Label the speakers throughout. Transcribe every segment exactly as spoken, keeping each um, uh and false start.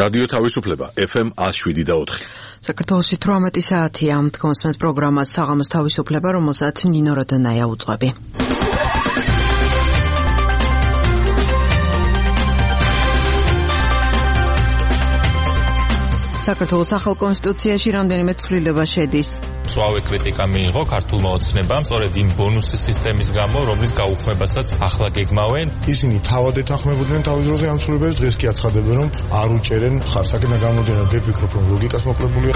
Speaker 1: რადიო თავისუფლება ეფ ემ one oh seven და four.
Speaker 2: საქართველოში eighteen საათია თქვენს პროგრამას საღამოს თავისუფლება, რომელსაც ნინო როდანაია უძღვები. საქართველოს ახალ კონსტიტუციაში რამდენიმე ცვლილება შედის.
Speaker 3: მწვავე კრიტიკა მიიღო ქართულმა ოცნებამ, სწორედ იმ ბონუსის სისტემის გამო, რომლის გაუქმებასაც ახლა გეგმავენ.
Speaker 4: ისინი თავად ეთანხმებოდნენ თავის დროზე ამ ცვლილებებს, დღეს კი აცხადებენ, რომ არ უჭერენ ხარს. აქედან გამომდინარე, ვფიქრობ, რომ ლოგიკას მოკლებულია.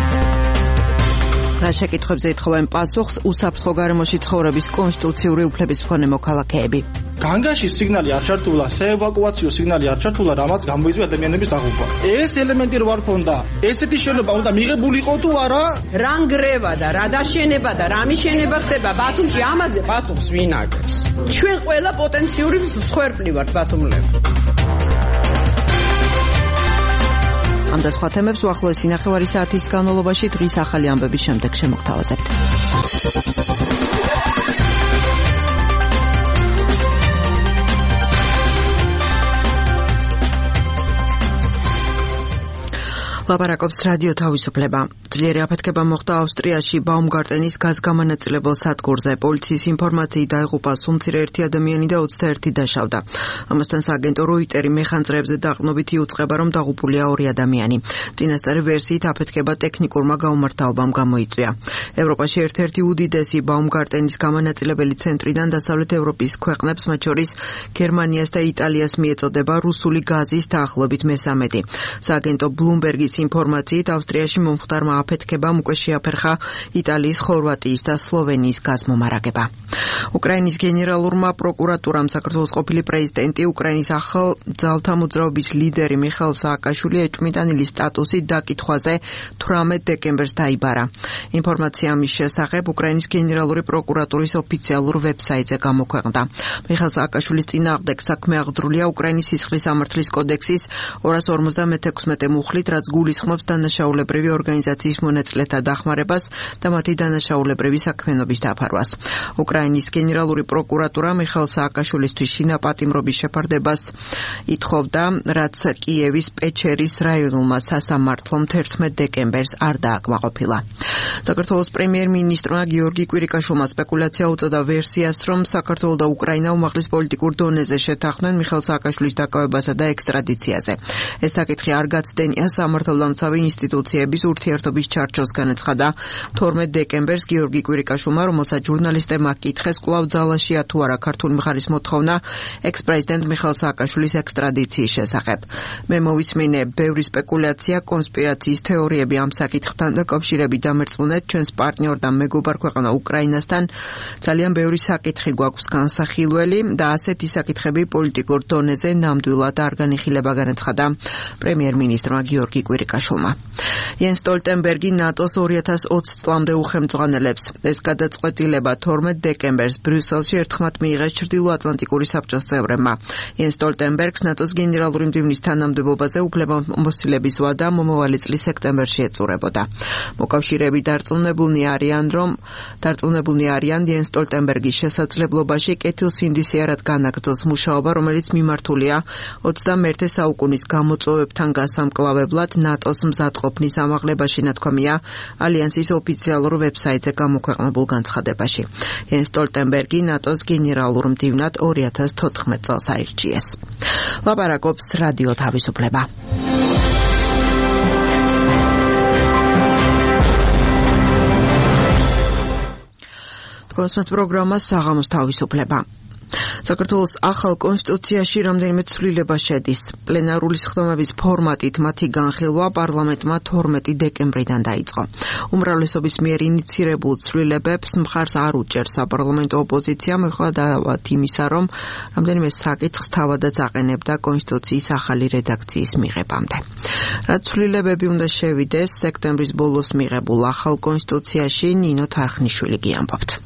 Speaker 2: რა შეკითხვებზე ეთხოვენ პასუხს უსაფრთხო გარემოში ცხოვრების კონსტიტუციური უფლების მქონე მოქალაქეები.
Speaker 5: განგაში სიგნალი არ ჩართულა, საევაკუაციო სიგნალი არ ჩართულა, რამაც გამოიწვია ადამიანების დაღუპვა. ეს ელემენტი რო არ ქონდა, ესეთი შენობა უნდა მიღებული იყო თუ არა?
Speaker 6: რა ნგრევა და რა დაშენება და რა მიშენება ხდება ბათუმში, ამაზე პასუხს ვინ აგებს? ჩვენ ყველა პოტენციური მსხვერპლი ვართ ბათუმლები.
Speaker 2: ამ და სხვა თემებს უახლოესი ნახევარი საათის განმავლობაში დღის ახალი ამბების შემდეგ შემოგთავაზებთ. ლაპარაკობს რადიო თავისუფლება. ძლიერი აფეთქება მოხდა ავსტრიაში ბაუმგარტენის გაზგამანაწილებელ სადგურზე. პოლიციის ინფორმაციით დაიღუპა სულ ერთი ადამიანი და ოცდაერთი დაშავდა. ამასთან სააგენტო როიტერი მეხანძრეებზე დაყრდნობით იუწყება, რომ დაღუპულია ორი ადამიანი. წინასწარი ვერსიით აფეთქება ტექნიკურმა გაუმართავობამ გამოიწვია. ევროპაში ერთ-ერთი უდიდესი ბაუმგარტენის გამანაწილებელი ცენტრიდან დასავლეთ ევროპის ქვეყნებს, მათ შორის გერმანიას და იტალიას მიეწოდება რუსული გაზის დაახლოებით მესამედი. სააგენტო ბლუმბერგის ინფორმაციით ავსტრიაში მომხდარმა აფეთქებამ უკვე შეაფერხა იტალიის, ხორვატიის და სლოვენიის გაზმომარაგება. უკრაინის გენერალურმა პროკურატურამ საქართველოს ყოფილი პრეზიდენტი, უკრაინის ახალ ძალთა მოძრაობის ლიდერი მიხაილ სააკაშვილი ეჭვმიტანილის სტატუსით დაკითხვაზე eighteen დეკემბერს დაიბარა. ინფორმაცია ამის შესახებ უკრაინის გენერალური პროკურატურის ოფიციალურ ვებსაიტზე გამოქვეყნდა. მიხაილ სააკაშვილის წინააღმდეგ საქმე აღძრულია უკრაინის სისხლის სამართლის კოდექსის two fifty-six მუხლით, რაც გულისხმობს დანაშაულებრივი ორგანიზაციის მონაწილეთა დახმარებას და მათი დანაშაულებრივი საქმიანობის დაფარვას. უკრაინის გენერალური პროკურატურა მიხაილ სააკაშვილისთვის შინაპატიმრობის შეფარდებას ითხოვდა, რაც კიევის პეჩერის რაიონულმა სასამართლომ eighteen დეკემბერს არ დააკმაყოფილა. საქართველოს პრემიერ-მინისტრმა გიორგი კვირიკაშვილმა სპეკულაცია უწოდა ვერსიას, რომ საქართველო და უკრაინა უმაღლეს პოლიტიკურ დონეზე შეთანხმდნენ მიხაილ სააკაშვილის დაკავებასა და ექსტრადიციაზე. ეს საკითხი არ გაცდენია სამართალდამცავი ინსტიტუციების ურთიერთობის ჩარჩოს, განაცხადა eighteen დეკემბერს გიორგი კვირიკაშვილმა, რომელსაც ჟურნალისტებმა აკითხეს, კვლავ ძალაშია თუ არა ქართული მხარის მოთხოვნა ექს-პრეზიდენტ მიხაილ სააკაშვილის ექსტრადიციის შესახებ. მე მოვისმინე ბევრი სპეკულაცია, კონსპირაციის თეორიები ამ საკითხთან დაკავშირებით დამერწმუნეთ ჩვენს პარტნიორ და მეგობარ ქვეყანა უკრაინასთან. ძალიან ბევრი საკითხი გვაქვს განსახილველი და ასეთი საკითხები პოლიტიკურ დონეზე ნამდვილად არ განიხილება, განაცხადა პრემიერ-მინისტრმა გიორგი კვირიკაშვილმა. იენს სტოლტენბერგი ნატოს two thousand twenty წლამდე უხელმძღვანელებს. ეს გადაწყვეტილება eighteen დეკემბერს ბრიუსელში ერთხმად მიიღეს ჩრდილოატლანტიკური საბჭოს წევრებმა. იენს სტოლტენბერგს ნატოს გენერალური მდივნის თანამდებობაზე უფლებამოსილების ვადა მომავალი წლის სექტემბერში ეწურებოდა. მოკავშირეები დარწმუნებულნი არიან, რომ დარწმუნებულნი არიან იენს სტოლტენბერგის შესაძლებლობაში კეთილსინდისიერად განაგრძოს მუშაობა, რომელიც მიმართულია twenty-first საუკუნის გამოწვევებთან გასამკლავებლად ნატოს მზადყოფნის ამაღლებაში, ნათქვამია ალიანსის ოფიციალურ ვებსაიტზე გამოქვეყნებულ განცხადებაში. იენს სტოლტენბერგი ნატოს გენერალურ მდივნად two thousand fourteen წელს აირჩიეს. ლაპარაკობს რადიო თავისუფლება. თქვენს პროგრამას საღამოს თავისუფლება. საქართველოს ახალ კონსტიტუციაში რამდენიმე ცვლილება შედის. პლენარული სხდომების ფორმატით მათი განხილვა პარლამენტმა eighteen დეკემბრიდან დაიწყო. უმრავლესობის მიერ ინიცირებულ ცვლილებებს მხარს არ უჭერს საპარლამენტო ოპოზიცია, მიუხედავად იმისა, რომ რამდენიმე საკითხს თავადაც აყენებდა კონსტიტუციის ახალი რედაქციის მიღებამდე. რაც ცვლილებები უნდა შევიდეს სექტემბრის ბოლოს მიღებულ ახალ კონსტიტუციაში, ნინო თარხნიშვილი გიამბობთ.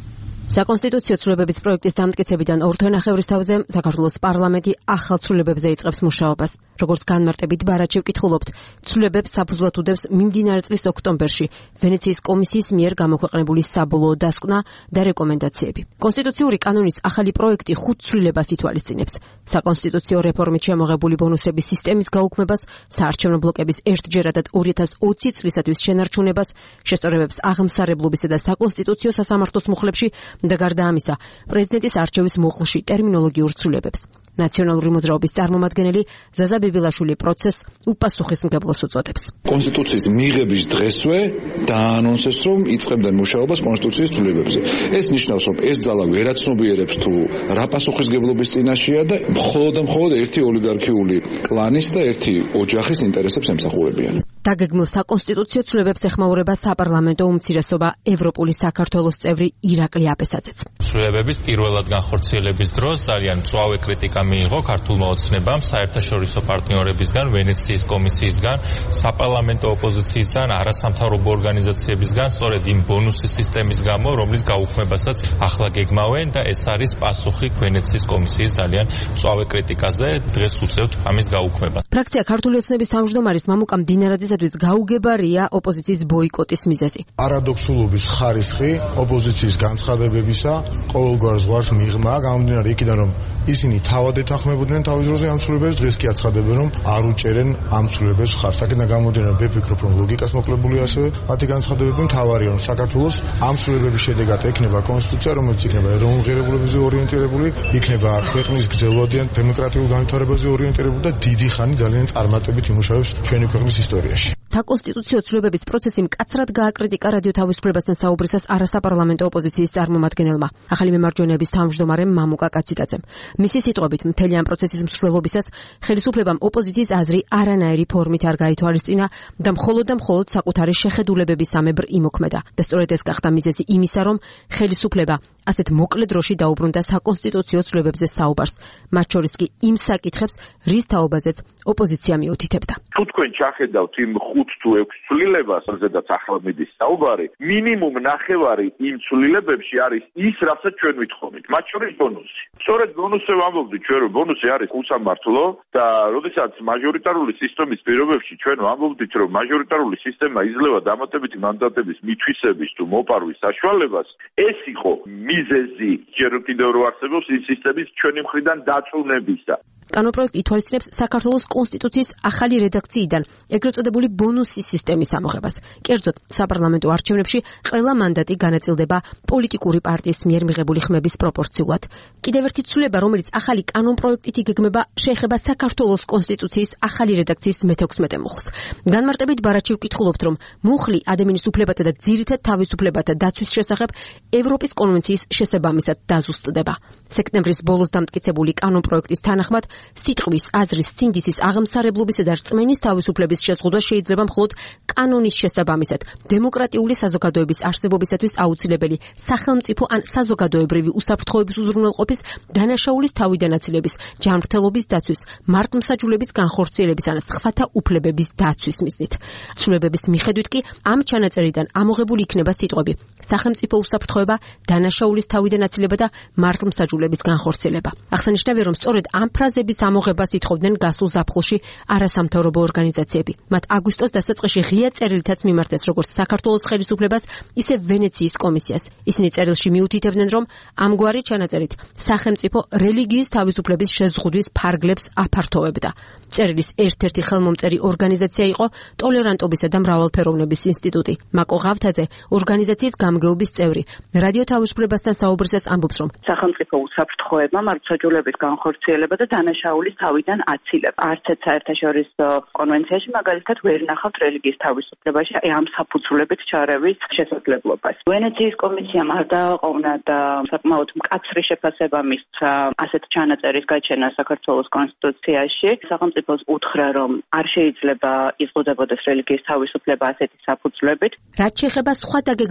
Speaker 7: საკონსტიტუციო ცვლილებების პროექტის დამტკიცებიდან ორ თვენახევრის თავზე საქართველოს პარლამენტი ახალ ცვლილებებზე იწყებს მუშაობას. როგორც განმარტებით ბარათში ვკითხულობთ, ცვლილებებს საფუძვლად უდევს მიმდინარე წლის ოქტომბერში ვენეციის კომისიის მიერ გამოქვეყნებული საბოლოო დასკვნა და რეკომენდაციები. კონსტიტუციური კანონის ახალი პროექტი ხუთ ცვლილებას ითვალისწინებს. საკონსტიტუციო რეფორმით შემოღებული ბონუსების სისტემის გაუქმებას, საარჩევნო ბლოკების ერთჯერადად ორი ათას ოცი წლისათვის შენარჩუნებას, შესწორებებს აღმსარებლობისა და საკონსტიტუციო სასამართლოს მუხლებში და გარდა ამისა, პრეზიდენტის არჩევის მოხლში ტერმინოლოგიურ ცვლილებებს. ნაციონალური მოძრაობის წარმომადგენელი ზაზა ბიბილაშვილი პროცესს უპასუხისმგებლოს უწოდებს.
Speaker 8: კონსტიტუციის მიღების დღესვე დაანონსეს, რომ იწყებდნენ მუშაობას კონსტიტუციის ცვლილებებზე. ეს ნიშნავს, რომ ეს ძალა ვერაცნობიერებს თუ რა პასუხისმგებლობის წინაშეა და მხოლოდ და მხოლოდ ერთი ოლიგარქიული კლანის და ერთი ოჯახის ინტერესებს ემსახურებიან.
Speaker 7: დაგეგმილ საკონსტიტუციო ცვლილებებს ეხმაურება საპარლამენტო უმცირესობა ევროპული საქართველოს წევრი ირაკლი აბესაძეც.
Speaker 3: ცვლილებების პირველად განხორციელების დროს ძალიან მწვავე კრიტიკა მიიღო ქართულმა ოცნებამ, საერთაშორისო პარტნიორებისგან, ვენეციის კომისიისგან, საპარლამენტო ოპოზიციისგან, არასამთავრობო ორგანიზაციებისგან, სწორედ იმ ბონუსის სისტემის გამო, რომლის გაუქმებასაც ახლა გეგმავენ და ეს არის პასუხი ვენეციის კომისიის ძალიან მწვავე კრიტიკაზე, დღეს უწევთ ამის გაუქმებას.
Speaker 7: ფრაქცია ქართული ოცნების თავმჯდომარის მამუკა მდინარაძისათვის გაუგებარია ოპოზიციის ბოიკოტის მიზეზი.
Speaker 4: პარადოქსულობის ხარისხი ოპოზიციის განცხადებებისა ყოველგვარ ზღვარს მიღმა, გამომდინარე იქიდან, რომ ისინი თავად ეთანხმებოდნენ თავის დროზე ამ ცვლილებებს, დღეს კი აცხადებენ, რომ არ უჭერენ ამ ცვლილებებს ხარს. აქედან გამომდინარე, მე ვფიქრობ, რომ ლოგიკას მოკლებული ასევე მათი განცხადებები, მთავარია, რომ საქართველოს ამ ცვლილებების შედეგად ექნება კონსტიტუცია, რომელიც იქნება ეროვნულ ღირებულებებზე ორიენტირებული, იქნება ქვეყნის გრძელვადიან დემოკრატიულ განვითარებაზე ორიენტირებული და დიდი ხანი ძალიან წარმატებით იმუშავებს ჩვენი ქვეყნის ისტორიაში.
Speaker 7: საკონსტიტუციო ცვლილებების პროცესი მკაცრად გააკრიტიკა რადიო თავისუფლებასთან საუბრისას არასაპარლამენტო ოპოზიციის წარმომადგენელმა, ახალი მემარჯვენეების თავმჯდომარემ მამუკა კაციტაძემ. მისი სიტყვებით, მთელი ამ პროცესის მსვლელობისას ხელისუფლებამ ოპოზიციის აზრი არანაირი ფორმით არ გაითვალისწინა და მხოლოდ და მხოლოდ საკუთარი შეხედულებების ამებრ იმოქმედა. და სწორედ ეს გახდა მიზეზი იმისა, რომ ხელისუფლება ასეთ მოკლე დროში დაუბრუნდა საკონსტიტუციო ცვლილებებზე საუბარს, მათ შორის კი იმ საკითხებს, რის თაობაზეც ოპოზიცია მიუთითებდა.
Speaker 9: თუ თქვენ ჩახედავთ იმ ხუთ თუ ექვს ცვლილებას, რაზედაც ახლა მიდის საუბარი, მინიმუმ ნახევარი იმ ცვლილებებში არის ის, რასაც ჩვენ ვითხოვით, მათ შორის ბონუსი. სწორედ ბონუსზე ვამბობდით ჩვენ, რომ ბონუსი არის უსამართლო და როდესაც მაჟორიტარული სისტემის პირობებში ჩვენ ვამბობდით, რომ მაჟორიტარული სისტემა იძლევა დამატებითი მანდატების მითვისების თუ მოპარვის საშუალებას, ეს იყო მიზეზი ჯერ კიდევ რო არსებობს ის სისტემის ჩვენი მხრიდან დაწუნებისა.
Speaker 7: კანონპროექტი ითვალისწინებს საქართველოს კონსტიტუციის ახალი რედაქციიდან ეგრეთ წოდებული ბონუსის სისტემის ამოღებას. კერძოდ, საპარლამენტო არჩევნებში ყველა მანდატი განაწილდება პოლიტიკური პარტიის მიერ მიღებული ხმების პროპორციულად. კიდევ ერთი ცვლილება, რომელიც ახალი კანონპროექტით იგეგმება, შეეხება საქართველოს კონსტიტუციის ახალი რედაქციის მეთექვსმეტე მუხლს. განმარტებით ბარათში ვკითხულობთ, რომ მუხლი ადამიანის უფლებათა და ძირითად თავისუფლებათა დაცვის შესახებ ევროპის კონვენციის შესაბამისად დაზუსტდება. სექტემბრის ბოლოს დამტკიცებული კანონპროექტის თანახმად სიტყვის, აზრის, სინდისის, აღმსარებლობისა და რწმენის თავისუფლების შეზღუდვა შეიძლება მხოლოდ კანონის შესაბამისად, დემოკრატიული საზოგადოების არსებობისათვის აუცილებელი სახელმწიფო ან საზოგადოებრივი უსაფრთხოების უზრუნველყოფის, დანაშაულის თავიდანაწილების, ჯანმრთელობის დაცვის, მართლმსაჯულების განხორციელების ან სხვათა უფლებების დაცვის მიზნით. ცვლილებების მიხედვით კი ამ ჩანაწერიდან ამოღებული იქნება სიტყვები სახელმწიფო უსაფრთხოება, დანაშაულის თავიდანაწილება და მართლმსაჯულების განხორციელება. აღსანიშნავია, რომ სწორედ ამ ფრაზების ამოღებას ითხოვდნენ გასულ ზაფხულში არასამთავრობო ორგანიზაციები. მათ აგვისტოს დასაწყისში ღია წერილითაც მიმართეს როგორც საქართველოს ხელისუფლებას, ისე ვენეციის კომისიას. ისინი წერილში მიუთითებდნენ, რომ ამგვარი ჩანაწერით სახელმწიფო რელიგიის თავისუფლების შეზღუდვის ფარგლებს აფართოვებდა. წერილის ერთ-ერთი ხელმომწერი ორგანიზაცია იყო ტოლერანტობისა და მრავალფეროვნების ინსტიტუტი. მაკო ღავთაძე, ორგანიზაციის გამგეობის წევრი, რადიო თავისუფლებასთან საუბრისას ამბობს, რომ
Speaker 10: სახელმწიფო უსაფრთხოება, მართლმსაჯულების განხორციელება და დანაშაულის თავიდან აცილება. არც ერთ საერთაშორისო კონვენციაში მაგალითად ვერ ნახავთ რელიგიის თავისუფლებაში ამ საფუძვლებით ჩარევის შესაძლებლობას. ვენეციის კომისიამ არ დააყოვნა და საკმაოდ მკაცრი შეფასება მისცა ასეთ ჩანაწერის გაჩენა საქართველოს კონსტიტუციაში. სახელმწიფოს უთხრა, რომ არ შეიძლება იზღუდებოდეს რელიგიის თავისუფლება ასეთი საფუძვლებით.
Speaker 7: რაც შეეხება სხვა დაგეგმილ ცვლილებას,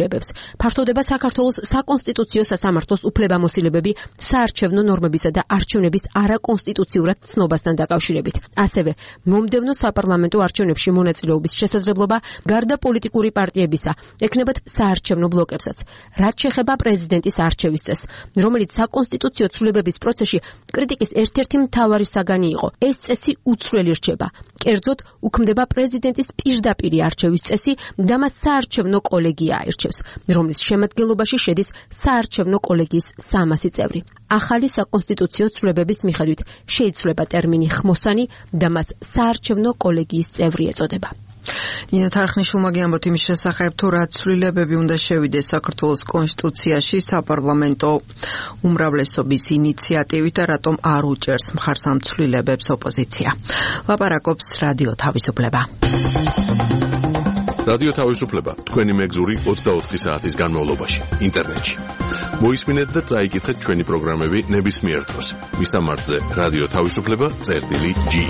Speaker 7: ცვლილებებს. ფართოვდება საქართველოს საკონსტიტუციო სასამართლოს უფლებამოსილებები საარჩევნო ნორმებისა და არჩევნების არაკონსტიტუციურად ცნობასთან დაკავშირებით. ასევე მომდევნო საპარლამენტო არჩევნებში მონაწილეობის შესაძლებლობა გარდა პოლიტიკური პარტიებისა ექნებათ საარჩევნო ბლოკებსაც. რაც შეეხება პრეზიდენტის არჩევის წესს, რომელიც საკონსტიტუციო ცვლილებების პროცესში კრიტიკის ერთ-ერთი მთავარი საგანი იყო. ეს წესი უცვლელი რჩება. კერძოდ, უქმდება პრეზიდენტის პირდაპირი არჩევის წესი და მას საარჩევნო კოლეგია აირჩევს, რომლის შემადგენლობაში შედის საარჩევნო კოლეგიის სამასი წევრი. ახალი საკონსტიტუციო ცვლილებების მიხედვით შეიცვლება ტერმინი ხმოსანი და მას საარჩევნო კოლეგიის წევრი ეწოდება.
Speaker 2: ნინა თარხნიშვილმა გიამბოთ იმის შესახებ, თუ რა ცვლილებები უნდა შევიდეს საქართველოს კონსტიტუციაში საპარლამენტო უმრავლესობის ინიციატივით და რატომ არ უჭერს მხარს ამ ცვლილებებს ოპოზიცია. ლაპარაკობს რადიო თავისუფლება.
Speaker 1: რადიო თავისუფლება თქვენი მეგზური ოცდაოთხი საათის განმავლობაში ინტერნეტში. მოისმინეთ და წაიკითხეთ ჩვენი პროგრამები ნებისმიერ დროს. მისამართზე რადიო თავისუფლება წერტილი ჯი.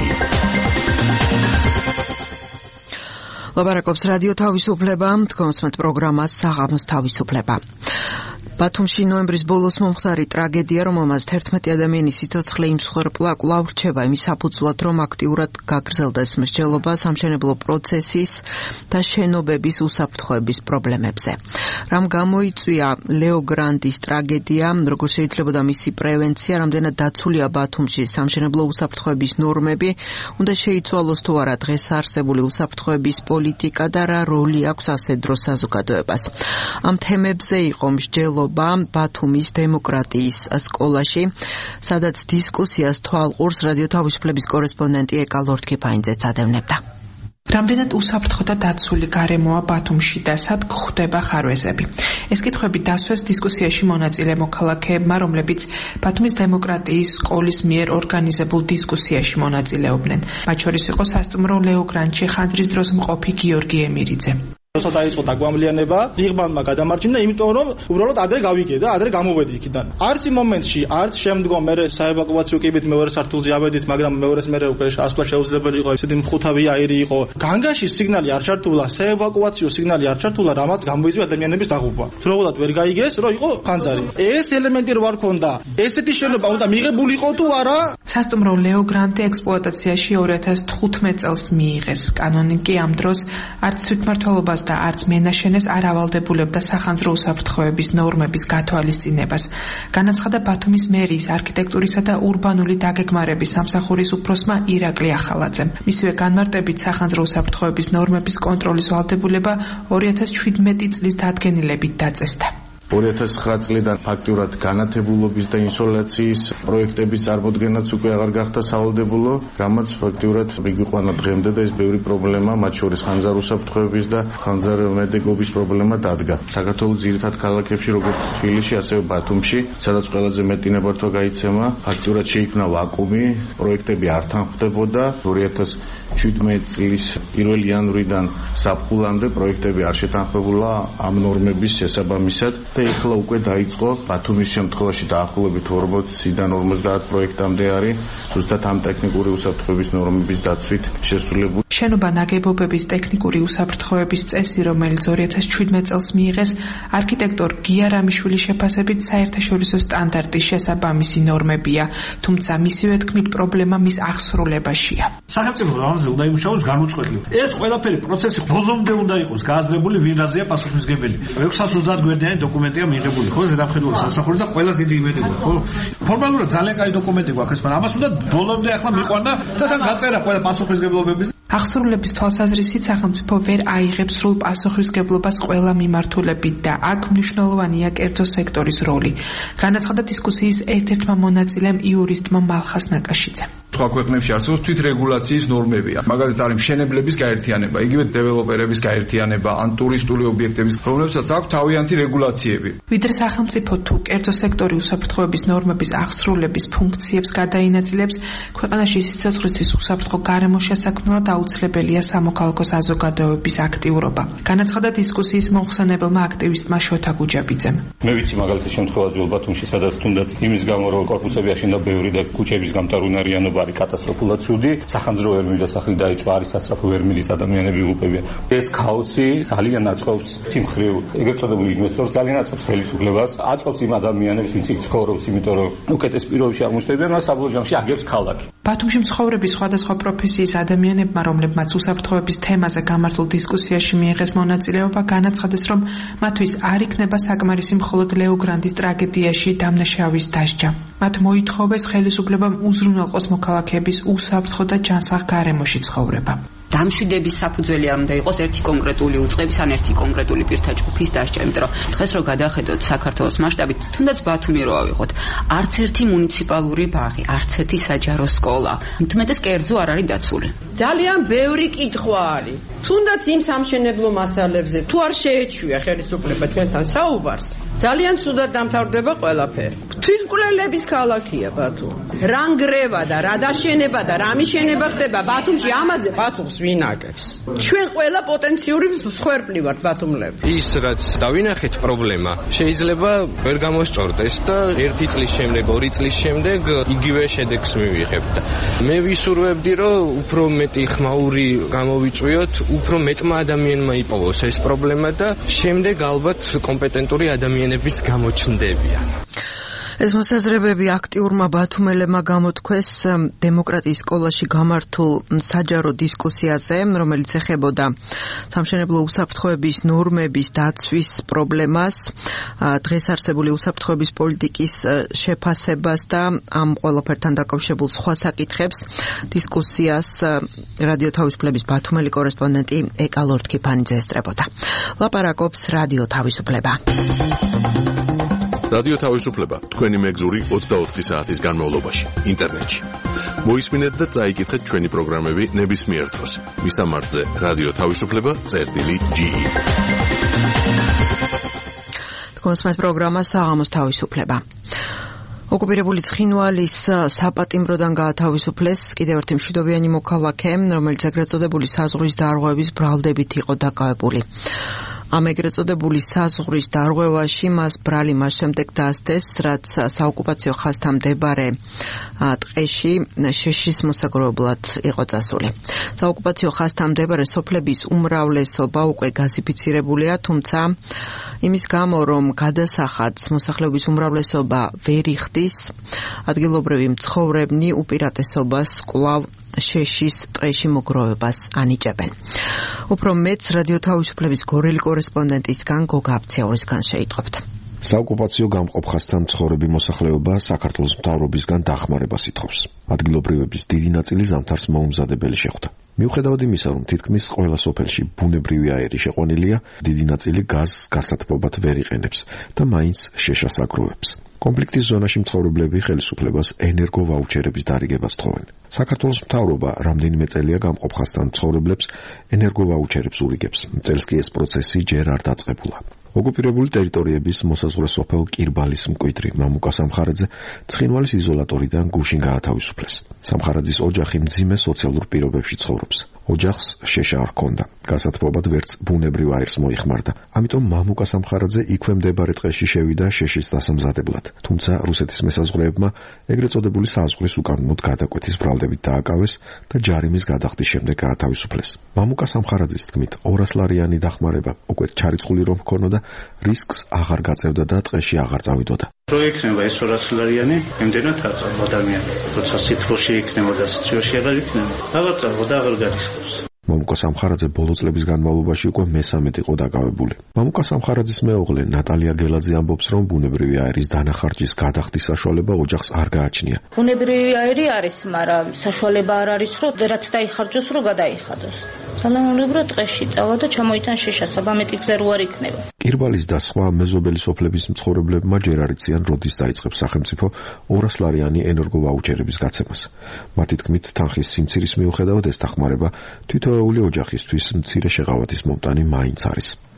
Speaker 2: ლაპარაკობს რადიო თავისუფლება, თქვენსმეთ პროგრამას საღამოს თავისუფლება. ბათუმში ნოემბრის ბოლოს მომხდარი ტრაგედია, რომელმაც თერთმეტი ადამიანის სიცოცხლე იმსხვერპლა, კვლავ რჩება იმის საფუძვლად, რომ აქტიურად გაგრძელდეს მსჯელობა სამშენებლო პროცესის და შენობების უსაფრთხოების პრობლემებზე. რამ გამოიწვია ლეო გრანდის ტრაგედია, როგორ შეიძლებოდა მისი პრევენცია, რამდენად დაცულია ბათუმში სამშენებლო უსაფრთხოების ნორმები, უნდა შეიცვალოს თუ არა დღეს არსებული უსაფრთხოების პოლიტიკა და რა როლი აქვს ასეთ დროს საზოგადოებას. ამ თემებზე იყო მსჯელობა ბათუმის დემოკრატიის სკოლაში, სადაც დისკუსიას თვალყურს რადიო თავისუფლების კორესპონდენტი ეკა ლორთქიფაინძე წადევნებდა.
Speaker 11: რამდენად უსაფრთხო და დაცული გარემოა ბათუმში და სად გვხვდება ხარვეზები? ეს კითხვები დასვეს დისკუსიაში მონაწილე მოქალაქეებმა, რომლებიც ბათუმის დემოკრატიის სკოლის მიერ ორგანიზებულ დისკუსიაში მონაწილეობდნენ. მათ შორის იყო სასტუმრო ლეო გრანდში ხანძრის დროს მყოფი გიორგი ემირიძე.
Speaker 5: როცა დაიწყო დაგვამლიანება, იღბანმა გადამარჯვნა, იმიტომ რომ უბრალოდ ადრე გავიგე და ადრე გამოვედი იქიდან. არც იმ მომენტში, არც შემდგომ მე საევაკუაციო კიბით მეორე სართულზე ავედით, მაგრამ მეორეს მე უკვე ასვლა შეუძლებელი იყო, ისეთი მხუთავი აირი იყო. განგაში სიგნალი არ ჩართულა, საევაკუაციო სიგნალი არ ჩართულა, რამაც გამოიწვია ადამიანების დაღუპვა. თროულად ვერ გაიგეს, რომ იყო ხანძარი. ეს ელემენტი რო არ ქონდა, ესეთი შენობა უნდა მიღებული იყო თუ არა?
Speaker 11: სასტუმრო ლეო გრანდი ექსპლუატაციაში ორი ათას თხუთმეტ წელს მიიღეს. კანონიკი ამ დროს არც თვითმმართველობა და არც მენაშენეს არ ავალდებულებდა სახანძრო უსაფრთხოების ნორმების გათვალისწინებას. განაცხადა ბათუმის მერიის არქიტექტურისა და ურბანული დაგეგმარების სამსახურის უფროსმა ირაკლი ახალაძემ. მისივე განმარტებით სახანძრო უსაფრთხოების ნორმების კონტროლის ვალდებულება ორი ათას შვიდმეტი წლის დადგენილებით დაწესდა.
Speaker 4: ორი ათას ცხრა წლიდან ფაქტიურად განათებულობის და ინსოლაციის პროექტების წარმოდგენაც უკვე აღარ გახდა სავალდებულო, რამაც ფაქტიურად მიგვიყვანა დღემდე და ეს ბევრი პრობლემა, მათ შორის ხანძარ უსაფრთხოების და ხანძარ მედეგობის პრობლემა დადგა. საქართველოს ძირითად ქალაქებში, როგორც თბილისში, ასევე ბათუმში, სადაც ყველაზე მეტი ნებართვა გაიცემა, ფაქტიურად შეიქმნა ვაკუუმი, პროექტები არ თანხმდებოდა. ორი ათას შვიდმეტი წლის პირველი იანვრიდან საფხულამდე პროექტები არ შეთანხმებულა ამ ნორმების შესაბამისად და ეხლა უკვე დაიწყო ბათუმის შემთხვევაში დაახლოებით ორმოცდან ორმოცდაათ პროექტამდე არის ზუსტად ამ ტექნიკური უსაფრთხოების ნორმების დაცვით შესრულებული.
Speaker 11: შენობა ნაგებობების ტექნიკური უსაფრთხოების წესი, რომელიც ორი ათას შვიდმეტი წელს მიიღეს, არქიტექტორ გია რამიშვილის შეფასებით საერთაშორისო სტანდარტის შესაბამისი ნორმებია, თუმცა მისივე თქმით პრობლემა მის აღსრულებაშია.
Speaker 12: სახელმწიფო რამზე უნდა იმუშაოს განუწყვეტლივ. ეს ყველაფერი პროცესი ბოლომდე უნდა იყოს გააზრებული, ვინ რაზეა პასუხისმგებელი. ექვსას ოცდაათ გვერდიანი დოკუმენტია მიღებული, ხო, ზედამხედველი სასახური და ყველაზე დიდი იმედი გვაქვს, ხო? ფორმალურად ძალიან კაი დოკუმენტი გვაქვს, მაგრამ ამას უნდა ბოლომდე ახლა მიყვანა და თან გაწერა ყველა პასუხისმგებლობების.
Speaker 11: აღსრულების თვალსაზრისით სახელმწიფო ვერ აიღებს სრულ პასუხისმგებლობას ყველა მიმართულებით და აქ მნიშვნელოვანია კერძო სექტორის როლი. განაცხადა დისკუსიის ერთ-ერთმა მონაწილემ იურისტმა მალხას ნაკაშიძემ.
Speaker 13: სხვა ქვეყნებში არსებობს თვითრეგულაციის ნორმებია. მაგალითად არის მშენებლების გაერთიანება, იგივე დეველოპერების გაერთიანება, ან ტურისტული ობიექტების, რომლებსაც აქვს თავიანთი რეგულაციები.
Speaker 11: ვიდრე სახელმწიფო თუ კერძო სექტორი უსაფრთხოების ნორმების აღსრულების ფუნქციებს გადაინაწილებს, ქვეყანაში სიცოცხლისთვის უსაფრთხო გარემო შესაქმნელად აუცილებელია სამოქალაქო საზოგადოების აქტიურობა. განაცხადა დისკუსიის მომხსენებელმა აქტივისტმა შოთა გუჯაბიძემ.
Speaker 14: მე ვიცი მაგალითად შემთხვევა ძველ ბათუმში, სადაც თუნდაც იმის გამო რომ კორპუსები აშენდა ბევრი და ქუჩების გამტარუნარიანობა ნახევარი კატასტროფულად ცუდი, სახანძრო ვერ მიდასახლი დაიწყო, არის სასწრაფო ვერ მიდის ადამიანები უყებიან. ეს ქაოსი ძალიან აწყობს თიმხრივ, ეგრეთ წოდებული ინვესტორს ძალიან აწყობს ხელისუფლებას, აწყობს იმ ადამიანებს, ვინც იქ ცხოვრობს, იმიტომ რომ უკეთეს პირობებში აღმოჩნდებიან, მას საბოლოო ჯამში აგებს ქალაქი.
Speaker 11: ბათუმში მცხოვრების სხვადასხვა პროფესიის ადამიანებმა, რომლებმაც უსაფრთხოების თემაზე გამართულ დისკუსიაში მიიღეს მონაწილეობა, განაცხადეს, რომ მათთვის არ იქნება საკმარისი მხოლოდ ლეო გრანდის ტრაგედიაში დამნაშავის დასჯა. მათ მოითხოვეს ხელისუფლებამ უზრუნველყოს მოქალაქეების უსაფრთხო და ჯანსაღ გარემოში ცხოვრება.
Speaker 15: დამშვიდების საფუძველი არ უნდა იყოს ერთი კონკრეტული უწყების ან ერთი კონკრეტული პირთა ჯგუფის დასჯა, იმიტომ რომ დღეს რო გადახედოთ საქართველოს მასშტაბით, თუნდაც ბათუმი რო ავიღოთ, არც ერთი მუნიციპალური ბაღი, არც ერთი საჯარო სკოლა, მთმეტეს კერძო არ არის დაცული.
Speaker 6: ძალიან ბევრი კითხვა არის. თუნდაც იმ სამშენებლო მასალებზე თუ არ შეეჩვია ხელისუფლება ჩვენთან საუბარს, ძალიან ცუდად დამთავრდება ყველაფერი. თვითმკვლელების ქალაქია ბათუმი. რა ნგრევა და რა დაშენება და რა მიშენება ხდება ბათუმში, ამაზე ბათუმს ვინ აგებს? ჩვენ ყველა პოტენციური მსხვერპლი ვართ ბათუმლები.
Speaker 16: ის რაც დავინახეთ პრობლემა, შეიძლება ვერ გამოსწორდეს და ერთი წლის შემდეგ, ორი წლის შემდეგ იგივე შედეგს მივიღებთ. მე ვისურვებდი, რომ უფრო მეტი ხმაური გამოვიწვიოთ, უფრო მეტმა ადამიანმა იპოვოს ეს პრობლემა და შემდეგ ალბათ კომპეტენტური ადამიანებიც გამოჩნდებიან.
Speaker 2: ეს მოსაზრებები აქტიურმა ბათუმელებმა გამოთქვეს დემოკრატიის სკოლაში გამართულ საჯარო დისკუსიაზე, რომელიც ეხებოდა სამშენებლო უსაფრთხოების ნორმების დაცვის პრობლემას, დღეს არსებული უსაფრთხოების პოლიტიკის შეფასებას და ამ ყველაფერთან დაკავშირებულ სხვა საკითხებს. დისკუსიას რადიო თავისუფლების ბათუმელი კორესპონდენტი ეკა ლორთქიფანიძე ესწრებოდა. ლაპარაკობს რადიო თავისუფლება.
Speaker 1: რადიო თავისუფლება თქვენი მეგზური ოცდაოთხი საათის განმავლობაში ინტერნეტში. მოისმინეთ და წაიკითხეთ ჩვენი პროგრამები ნებისმიერ დროს. მისამართზე რადიო თავისუფლება წერტილი ჯი ი. თქვენს პროგრამას საღამოს თავისუფლება. ოკუპირებული ცხინვალის საპატიმროდან გაათავისუფლეს კიდევ ერთი მშვიდობიანი მოქალაქე, რომელიც ეგრეთ წოდებული საზღვრის დარღვევების ბრალდებით იყო დაკავებული. ამ ეგრეთ წოდებული საზღვრის დარღვევაში მას ბრალი მას შემდეგ დასდეს, რაც საოკუპაციო ხაზთან მდებარე ტყეში შეშის მოსაგროვებლად იყო წასული. საოკუპაციო ხაზთან მდებარე სოფლების უმრავლესობა უკვე გაზიფიცირებულია, თუმცა იმის გამო, რომ გადასახადს მოსახლეობის უმრავლესობა ვერ იხდის, ადგილობრივი მცხოვრებნი უპირატესობას კვლავ შეშის ტყეში მოგროვებას ანიჭებენ. უფრო მეც რადიო თავისუფლების გორელი კორესპონდენტისგან გოგა აფციაურისგან შეიტყობთ.
Speaker 17: საოკუპაციო გამყოფ ხაზთან მცხოვრები მოსახლეობა საქართველოს მთავრობისგან დახმარებას ითხოვს. ადგილობრივების დიდი ნაწილი ზამთარს მოუმზადებელი შეხვდა. მიუხედავად იმისა, რომ თითქმის ყველა სოფელში ბუნებრივი აირი შეყვანილია, დიდი ნაწილი გაზს გასათბობად ვერ იყენებს და მაინც შეშას აგროვებს. კონფლიქტის ზონაში მცხოვრებლები ხელისუფლებას ენერგო ვაუჩერების დარიგებას თხოვენ. საქართველოს მთავრობა რამდენიმე წელია გამყოფ ხაზთან მცხოვრებლებს ენერგო ვაუჩერებს ურიგებს. წელს კი ეს პროცესი ჯერ არ დაწყებულა. ოკუპირებული ტერიტორიების მოსაზღვრე სოფელ კირბალის მკვიდრი მამუკა სამხარაძე ცხინვალის იზოლატორიდან გუშინ გაათავისუფლეს. სამხარაძის ოჯახი მძიმე სოციალურ პირობებში ცხოვრობს. ოჯახს შეშა არ ჰქონდა. გასათბობად ვერც ბუნებრივ აირს მოიხმარდა. ამიტომ მამუკა სამხარაძე იქვე მდებარე ტყეში შევიდა შეშის დასამზადებლად. თუმცა რუსეთის მესაზღვრეებმა ეგრეთ წოდებული საზღვრის უკანონოდ გადაკვეთის ბრალდებით დააკავეს და ჯარიმის გადახდის შემდეგ გაათავისუფლეს. მამუკა სამხარაძის თქმით, ორას ლარიანი დახმარება უკვე ჩარიცხული რომ ჰქონოდა, რისკს აღარ გაწევდა და ტყეში აღარ წავიდოდა.
Speaker 18: რო იქნება ეს ორას ლარიანი, იმდენად აწავ ადამიანი, როცა სითბოში იქნებოდა, სიცივეში აღარ იქნება. აღარ წავდა, აღარ გარისხობს.
Speaker 17: მამუკა სამხარაძე ბოლო წლების განმავლობაში უკვე მესამედ იყო დაკავებული. მამუკა სამხარაძის მეუღლე ნატალია გელაძე ამბობს, რომ ბუნებრივი აირის დანახარჯის გადახდის საშუალება ოჯახს არ გააჩნია.
Speaker 19: ბუნებრივი აირი არის, მაგრამ საშუალება არ არის, რომ რაც დაიხარჯოს, რომ გადაიხადოს. სანამ ტყეში წავა და ჩამოიტან შეშა, საბამეტი გზა რო არ იქნება.
Speaker 17: კირბალის და სხვა მეზობელი სოფლების მცხოვრებლებმა ჯერ არ იციან, როდის დაიწყებს სახელმწიფო ორას ლარიანი ენერგო ვაუჩერების გაცემას. მათი თქმით, თანხის სიმცირის მიუხედავად ეს დახმარება თითოეული ოჯახისთვის მცირე შეღავათის მომტანი მაინც არის.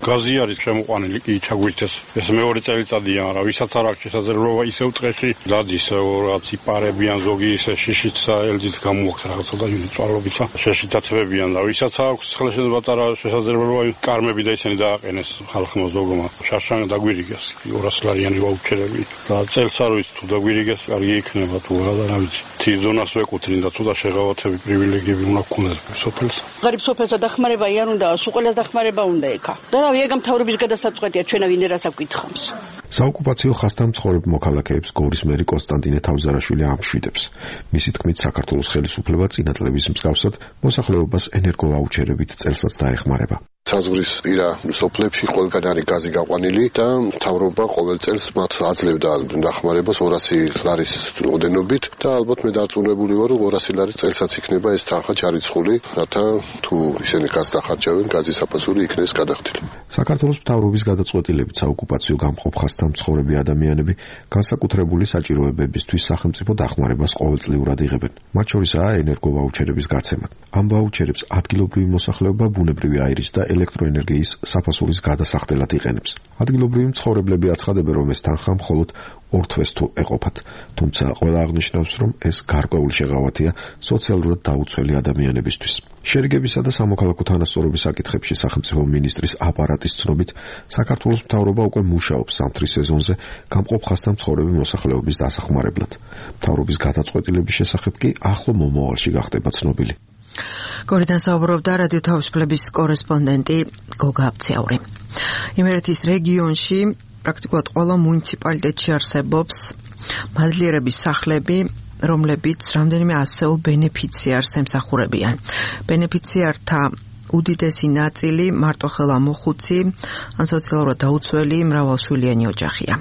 Speaker 20: გაზი არის შემოყვანილი კი ჩაგვირთეს ეს მეორე წელიწადია მაგრამ ვისაც არ აქვს შესაძლებლობა ისევ წრეში დადის რაღაც იპარებიან ზოგი ისე შიშიც ელზით გამოაქვს რაღაცა და წვალობიცა შეშიტაცებებიან და ვისაც აქვს ხელშედება პატარა შესაძლებლობა კარმები და ისინი დააყენეს ხალხმა ზოგმა შარშან დაგვირიგეს ორას ლარიანი ვაუჩერები და წელს არ ვიცი თუ დაგვირიგეს კარგი იქნება თუ არა და რა ვიცი თიზონას ვეკუთვნინდა თუ და შეღავათები პრივილეგიები უნდა გქონდეს სოფელს
Speaker 21: ღარიბ სოფელსა დახმარება არ უნდა სულ დახმარება უნდა ეკა და რა ვიაგამ თავრობის გადასაწყვეტია ჩვენ ვინ ერას აკითხავს
Speaker 17: საოკუპაციო ხასთან მცხოვრებ მოქალაქეებს გორის მერი კონსტანტინე თავზარაშვილი ამშვიდებს მისი თქმით საქართველოს ხელისუფლება წინა წლების მსგავსად მოსახლეობას ენერგოვაუჩერებით წელსაც დაეხმარება
Speaker 22: საზღვრის პირა სოფლებში ყველგან არის გაზი გაყვანილი და მთავრობა ყოველ წელს მათ აძლევდა დახმარებას ორასი ლარის ოდენობით და ალბათ მე დარწმუნებული ვარ რომ ორასი ლარი წელსაც იქნება ეს თანხა ჩარიცხული რათა თუ ისინი გაზს დახარჯავენ გაზის საფასური იქნეს გადახდილი
Speaker 17: საქართველოს მთავრობის გადაწყვეტილებით საოკუპაციო გამყოფ ხასთან მცხოვრები ადამიანები განსაკუთრებული საჭიროებებისთვის სახელმწიფო დახმარებას ყოველწლიურად იღებენ მათ შორისაა ენერგოვაუჩერების გაცემა ამ ვაუჩერებს ადგილობრივი მოსახლეობა ბუნებრივი აირის და ელექტროენერგიის საფასურის გადასახდელად იყენებს. ადგილობრივი მცხოვრებლები აცხადებენ, რომ ეს თანხა მხოლოდ ორ თვეს თუ ეყოფათ, თუმცა ყველა აღნიშნავს, რომ ეს გარკვეული შეღავათია სოციალურად დაუცველი ადამიანებისთვის. შერიგებისა და სამოქალაქო თანასწორობის საკითხებში სახელმწიფო მინისტრის აპარატის ცნობით, საქართველოს მთავრობა უკვე მუშაობს სამთრის სეზონზე გამყოფ ხასთან მცხოვრები მოსახლეობის დასახმარებლად. მთავრობის გადაწყვეტილების შესახებ კი ახლო მომავალში გახდება ცნობილი.
Speaker 1: გორიდან საუბრობდა რადიო თავისუფლების კორესპონდენტი გოგა აბციაური. იმერეთის რეგიონში პრაქტიკულად ყველა მუნიციპალიტეტში არსებობს მადლიერების სახლები, რომლებიც რამდენიმე ასეულ ბენეფიციარს ემსახურებიან. ბენეფიციართა უდიდესი ნაწილი მარტოხელა მოხუცი ან სოციალურად დაუცველი მრავალშვილიანი ოჯახია.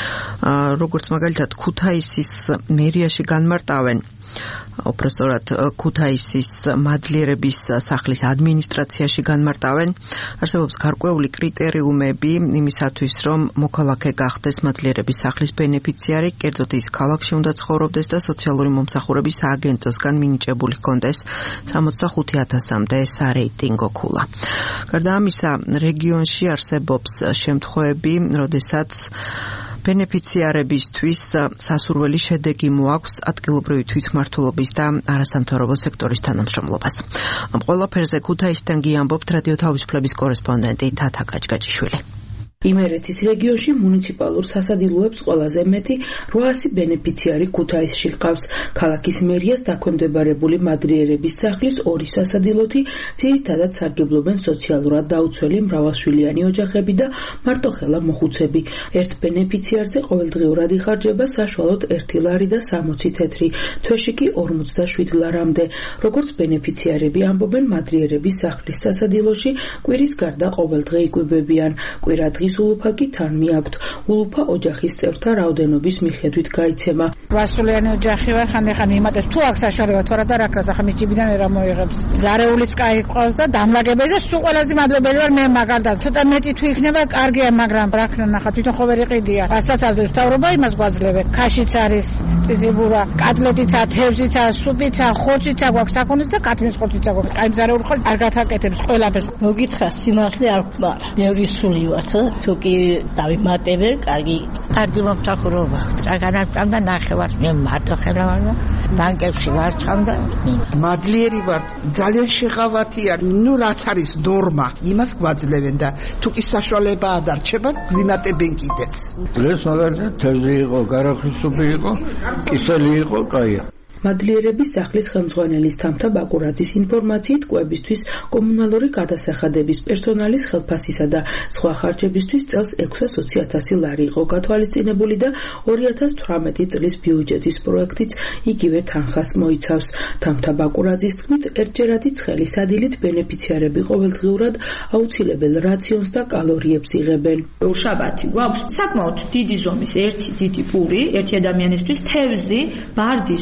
Speaker 1: როგორც მაგალითად ქუთაისის მერიაში განმარტავენ უпростоრად ქუთაისის მადლიერების სახლის ადმინისტრაციაში განმარტავენ, არსებობს გარკვეული კრიტერიუმები იმისათვის, რომ მოქალაქე გახდეს მადლიერების სახლის ბენეფიციარი, კერძოდ ის ქალაქში უნდა ცხოვრობდეს და სოციალური მომსახურების სააგენტოსგან მინიჭებული ჰქონდეს სამოცდახუთი ათასამდე სარეიტინგო ქულა. გარდა ამისა, რეგიონში არსებობს შემთხვევები, როდესაც ბენეფიციარებისთვის სასურველი შედეგი მოაქვს ადგილობრივი თვითმმართველობის და არასამთავრობო სექტორის თანამშრომლობას. ამ ყველაფერზე ქუთაისიდან გიამბობთ რადიო თავისუფლების კორესპონდენტი თათა გაჭგაჭიშვილი.
Speaker 23: იმერეთის რეგიონში მუნიციპალურ სასადილოებს ყველაზე მეტი რვაასი ბენეფიციარი ქუთაისში ჰყავს. ქალაქის მერიას დაქვემდებარებული მადლიერების სახლის ორი სასადილოთი ძირითადად სარგებლობენ სოციალურად დაუცველი მრავალშვილიანი ოჯახები და მარტოხელა მოხუცები. ერთ ბენეფიციარზე ყოველდღიურად იხარჯება საშუალოდ ერთი ლარი და სამოცი თეთრი, თვეში კი ორმოცდაშვიდ ლარამდე. როგორც ბენეფიციარები ამბობენ, მადლიერების სახლის სასადილოში კვირის გარდა ყოველდღე იკვებებიან. კვირადღი ულუფა კი თან მიაქვთ. ულუფა ოჯახის წევრთა რაოდენობის მიხედვით გაიცემა.
Speaker 24: რვასულიანი ოჯახი ვარ, ხანდახან იმატებს თუ აქ საშუალება თუ არა და რა ქრას, ახლა მის ჯიბიდან ვერ მოიღებს. ზარეულის კაი ყავს და დამლაგებელზე სულ ყველაზე მადლობელი ვარ მე მაგალითად. ცოტა მეტი თუ იქნება, კარგია, მაგრამ რა ქნა ნახა თვითონ ხო ვერ იყიდია. რასაც აძლევს მთავრობა, იმას გვაძლევენ. ქაშიც არის, წიწიბურა, კატლეტიცა, თევზიცა, სუპიცა, ხორციცა გვაქვს საქონლის და კათმის ხორციცა გვაქვს. კაი მზარეული ხარ არ გათაკეთებს ყველაფერს.
Speaker 25: მოგითხრა სიმართლე არ გვყარა. ბევრი სული ვარ. თუ კი დავიმატებე, კარგი კარგი მომსახურება. რა განაჭამდა ნახევარ, მე მარტოხელა ვარ და ბანკებში ვარჩამ და
Speaker 26: მადლიერი ვარ. ძალიან შეღავათია. ნუ რაც არის ნორმა, იმას გვაძლევენ და თუ კი საშუალება ადარჩება, გვიმატებენ კიდეც.
Speaker 27: დღეს მაგალითად თევზი იყო, გარახის სუპი იყო, კისელი იყო, კაია.
Speaker 23: მადლიერების სახლის ხელმძღვანელის თამთა ბაკურაძის ინფორმაციით კვებისთვის, კომუნალური გადასახადების პერსონალის ხელფასისა და სხვა ხარჯებისთვის წელს ექვსას ათასი ლარი იყო გათვალისწინებული და ორი ათას თვრამეტი წლის ბიუჯეტის პროექტიც იგივე თანხას მოიცავს. თამთა ბაკურაძის თქმით, ერთჯერადი ცხელი სადილით ბენეფიციარები ყოველდღიურად აუცილებელ რაციონს და კალორიებს იღებენ.
Speaker 28: შაბათი გვაქვს საკმაოდ დიდი ზომის ერთი დიდი პური ერთი ადამიანისთვის, თევზი, ბარდის სუპი და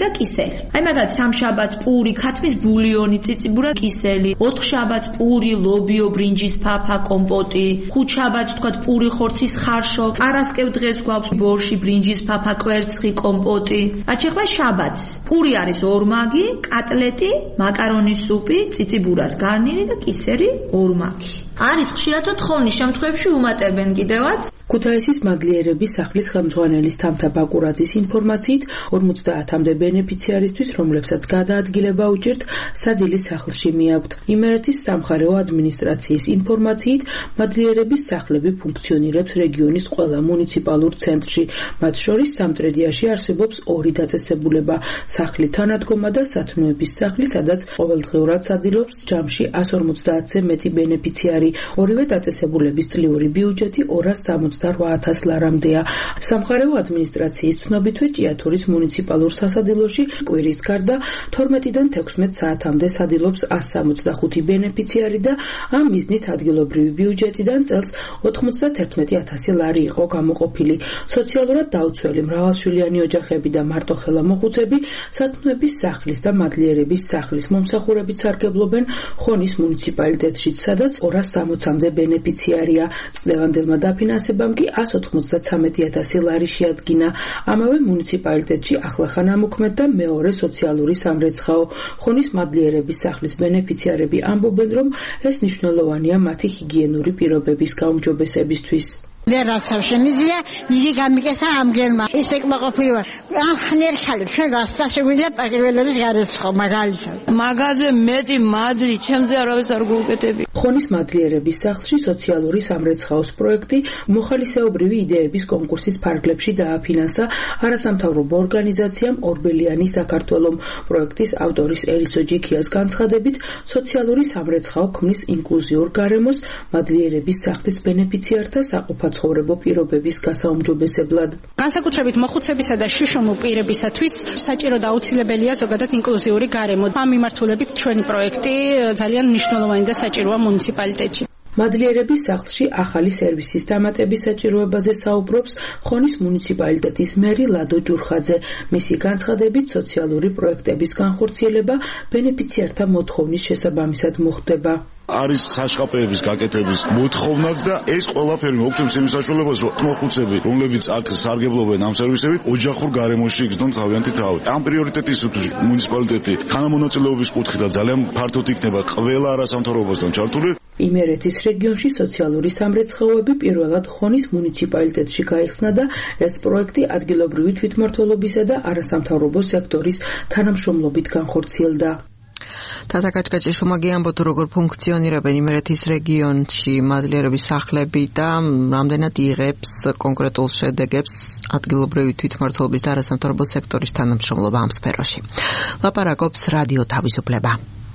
Speaker 3: და კისელი. აი მაგალითად სამშაბათს პური, ქათმის ბულიონი, წიწიბურა, კისელი, ოთხშაბათს პური, ლობიო, ბრინჯის ფაფა, კომპოტი, ხუთშაბათს თქვათ პური, ხორცის ხარშო, პარასკევ დღეს გვაქვს ბორში, ბრინჯის ფაფა, კვერცხი, კომპოტი. აჩეხლა შაბათს პური არის ორმაგი, კატლეტი, მაკარონის სუპი, წიწიბურას გარნირი და კისერი ორმაგი. არის ხშირად თხოვნის შემთხვევებში უმატებენ კიდევაც.
Speaker 23: ქუთაისის მადლიერების სახლის ხელმძღვანელის თამთა ბაკურაძის ინფორმაციით ორმოცდაათამდე ბენეფიციარისთვის, რომლებსაც გადაადგილება უჭირთ, სადილის სახლში მიაქვთ. იმერეთის სამხარეო ადმინისტრაციის ინფორმაციით მადლიერების სახლები ფუნქციონირებს რეგიონის ყველა მუნიციპალურ ცენტრში. მათ შორის სამტრედიაში არსებობს ორი დაწესებულება, სახლი თანადგომა და სათნოების სახლი, სადაც ყოველდღიურად სადილობს ჯამში εκατს ორმოცდაათზე მეტი ბენეფიციარი. ორივე დაწესებულების წლიური ბიუჯეტი ორას სამოცდარვა ათას ლარამდეა. სამხარეო ადმინისტრაციის ცნობითვე ჭიათურის მუნიციპალურ სასადილოში კვირის გარდა თორმეტიდან თექვსმეტ საათამდე სადილობს εκατს სამოცდახუთი ბენეფიციარი და ამ მიზნით ადგილობრივი ბიუჯეტიდან წელს ოთხმოცდათერთმეტი ათასი ლარი იყო გამოყოფილი. სოციალურად დაუცველი მრავალშვილიანი ოჯახები და მარტოხელა მოხუცები სათნოების სახლის და მადლიერების სახლის მომსახურებით სარგებლობენ ხონის მუნიციპალიტეტშიც, სადაც ორას სამოცამდე ბენეფიციარია. წლევანდელმა დაფინანსებამ კი εκατს ოთხმოცდათრამეტი ათასი ლარი შეადგინა. ამავე მუნიციპალიტეტში ახლახან ამოქმედდა მეორე სოციალური სამრეცხაო. ხონის მადლიერების სახლის ბენეფიციარები ამბობენ, რომ ეს მნიშვნელოვანია მათი ჰიგიენური პირობების გაუმჯობესებისთვის.
Speaker 25: მე რაც შემიძლია იგი გამიკეთა ამგერმა ისე კმაყოფილება ამ ხნერ ხალხ ჩვენ რასაც შეგვიძლია პაგრელების გარეცხო მაგალითად მაგაზე მეტი მადლი ჩემზე არავის არ გუკეთები.
Speaker 23: ხონის მადლიერების სახლში სოციალური სამრეცხაოს პროექტი მოხალისეობრივი იდეების კონკურსის ფარგლებში დააფინანსა არასამთავრობო ორგანიზაციამ ორბელიანი საქართველომ. პროექტის ავტორის ელისო ჯიქიას განცხადებით, სოციალური სამრეცხაო ქმნის ინკლუზიურ გარემოს მადლიერების სახლის ბენეფიციართა საყოფად ცხოვრებო პირობების გასაუმჯობესებლად.
Speaker 4: განსაკუთრებით მოხუცებისა და შიშომო პირებისათვის საჭირო და აუცილებელია ზოგადად ინკლუზიური გარემო. ამ მიმართულებით ჩვენი პროექტი ძალიან მნიშვნელოვანი და საჭიროა მუნიციპალიტეტში.
Speaker 23: მადლიერების სახლში ახალი სერვისის დამატების საჭიროებაზე საუბრობს ხონის მუნიციპალიტეტის მერი ლადო ჯურხაძე. მისი განცხადებით, სოციალური პროექტების განხორციელება ბენეფიციართა მოთხოვნის შესაბამისად მოხდება.
Speaker 5: არის საშყაპეების გაკეთების მოთხოვნაც და ეს ყველაფერი მოგცემს იმ საშუალებას, რომ მოხუცები, რომლებიც აქ სარგებლობენ ამ სერვისებით, ოჯახურ გარემოში იგრძნონ თავიანთი თავი. ამ პრიორიტეტისთვის მუნიციპალიტეტი თანამონაწილეობის კუთხიდან ძალიან ფართოდ იქნება ყველა არასამთავრობოსთან ჩართული.
Speaker 23: იმერეთის რეგიონში სოციალური სამრეცხაოები პირველად ხონის მუნიციპალიტეტში გაიხსნა და ეს პროექტი ადგილობრივი თვითმმართველობისა და არასამთავრობო სექტორის თანამშრომლობით განხორციელდა.
Speaker 2: თათაკაჭკაჭი შუმაგი ამბობთ, როგორ ფუნქციონირებენ იმერეთის რეგიონში მადლიერების სახლები და რამდენად იღებს კონკრეტულ შედეგებს ადგილობრივი თვითმმართველობის და არასამთავრობო სექტორის თანამშრომლობა ამ სფეროში. ლაპარაკობს რადიო თავისუფლება.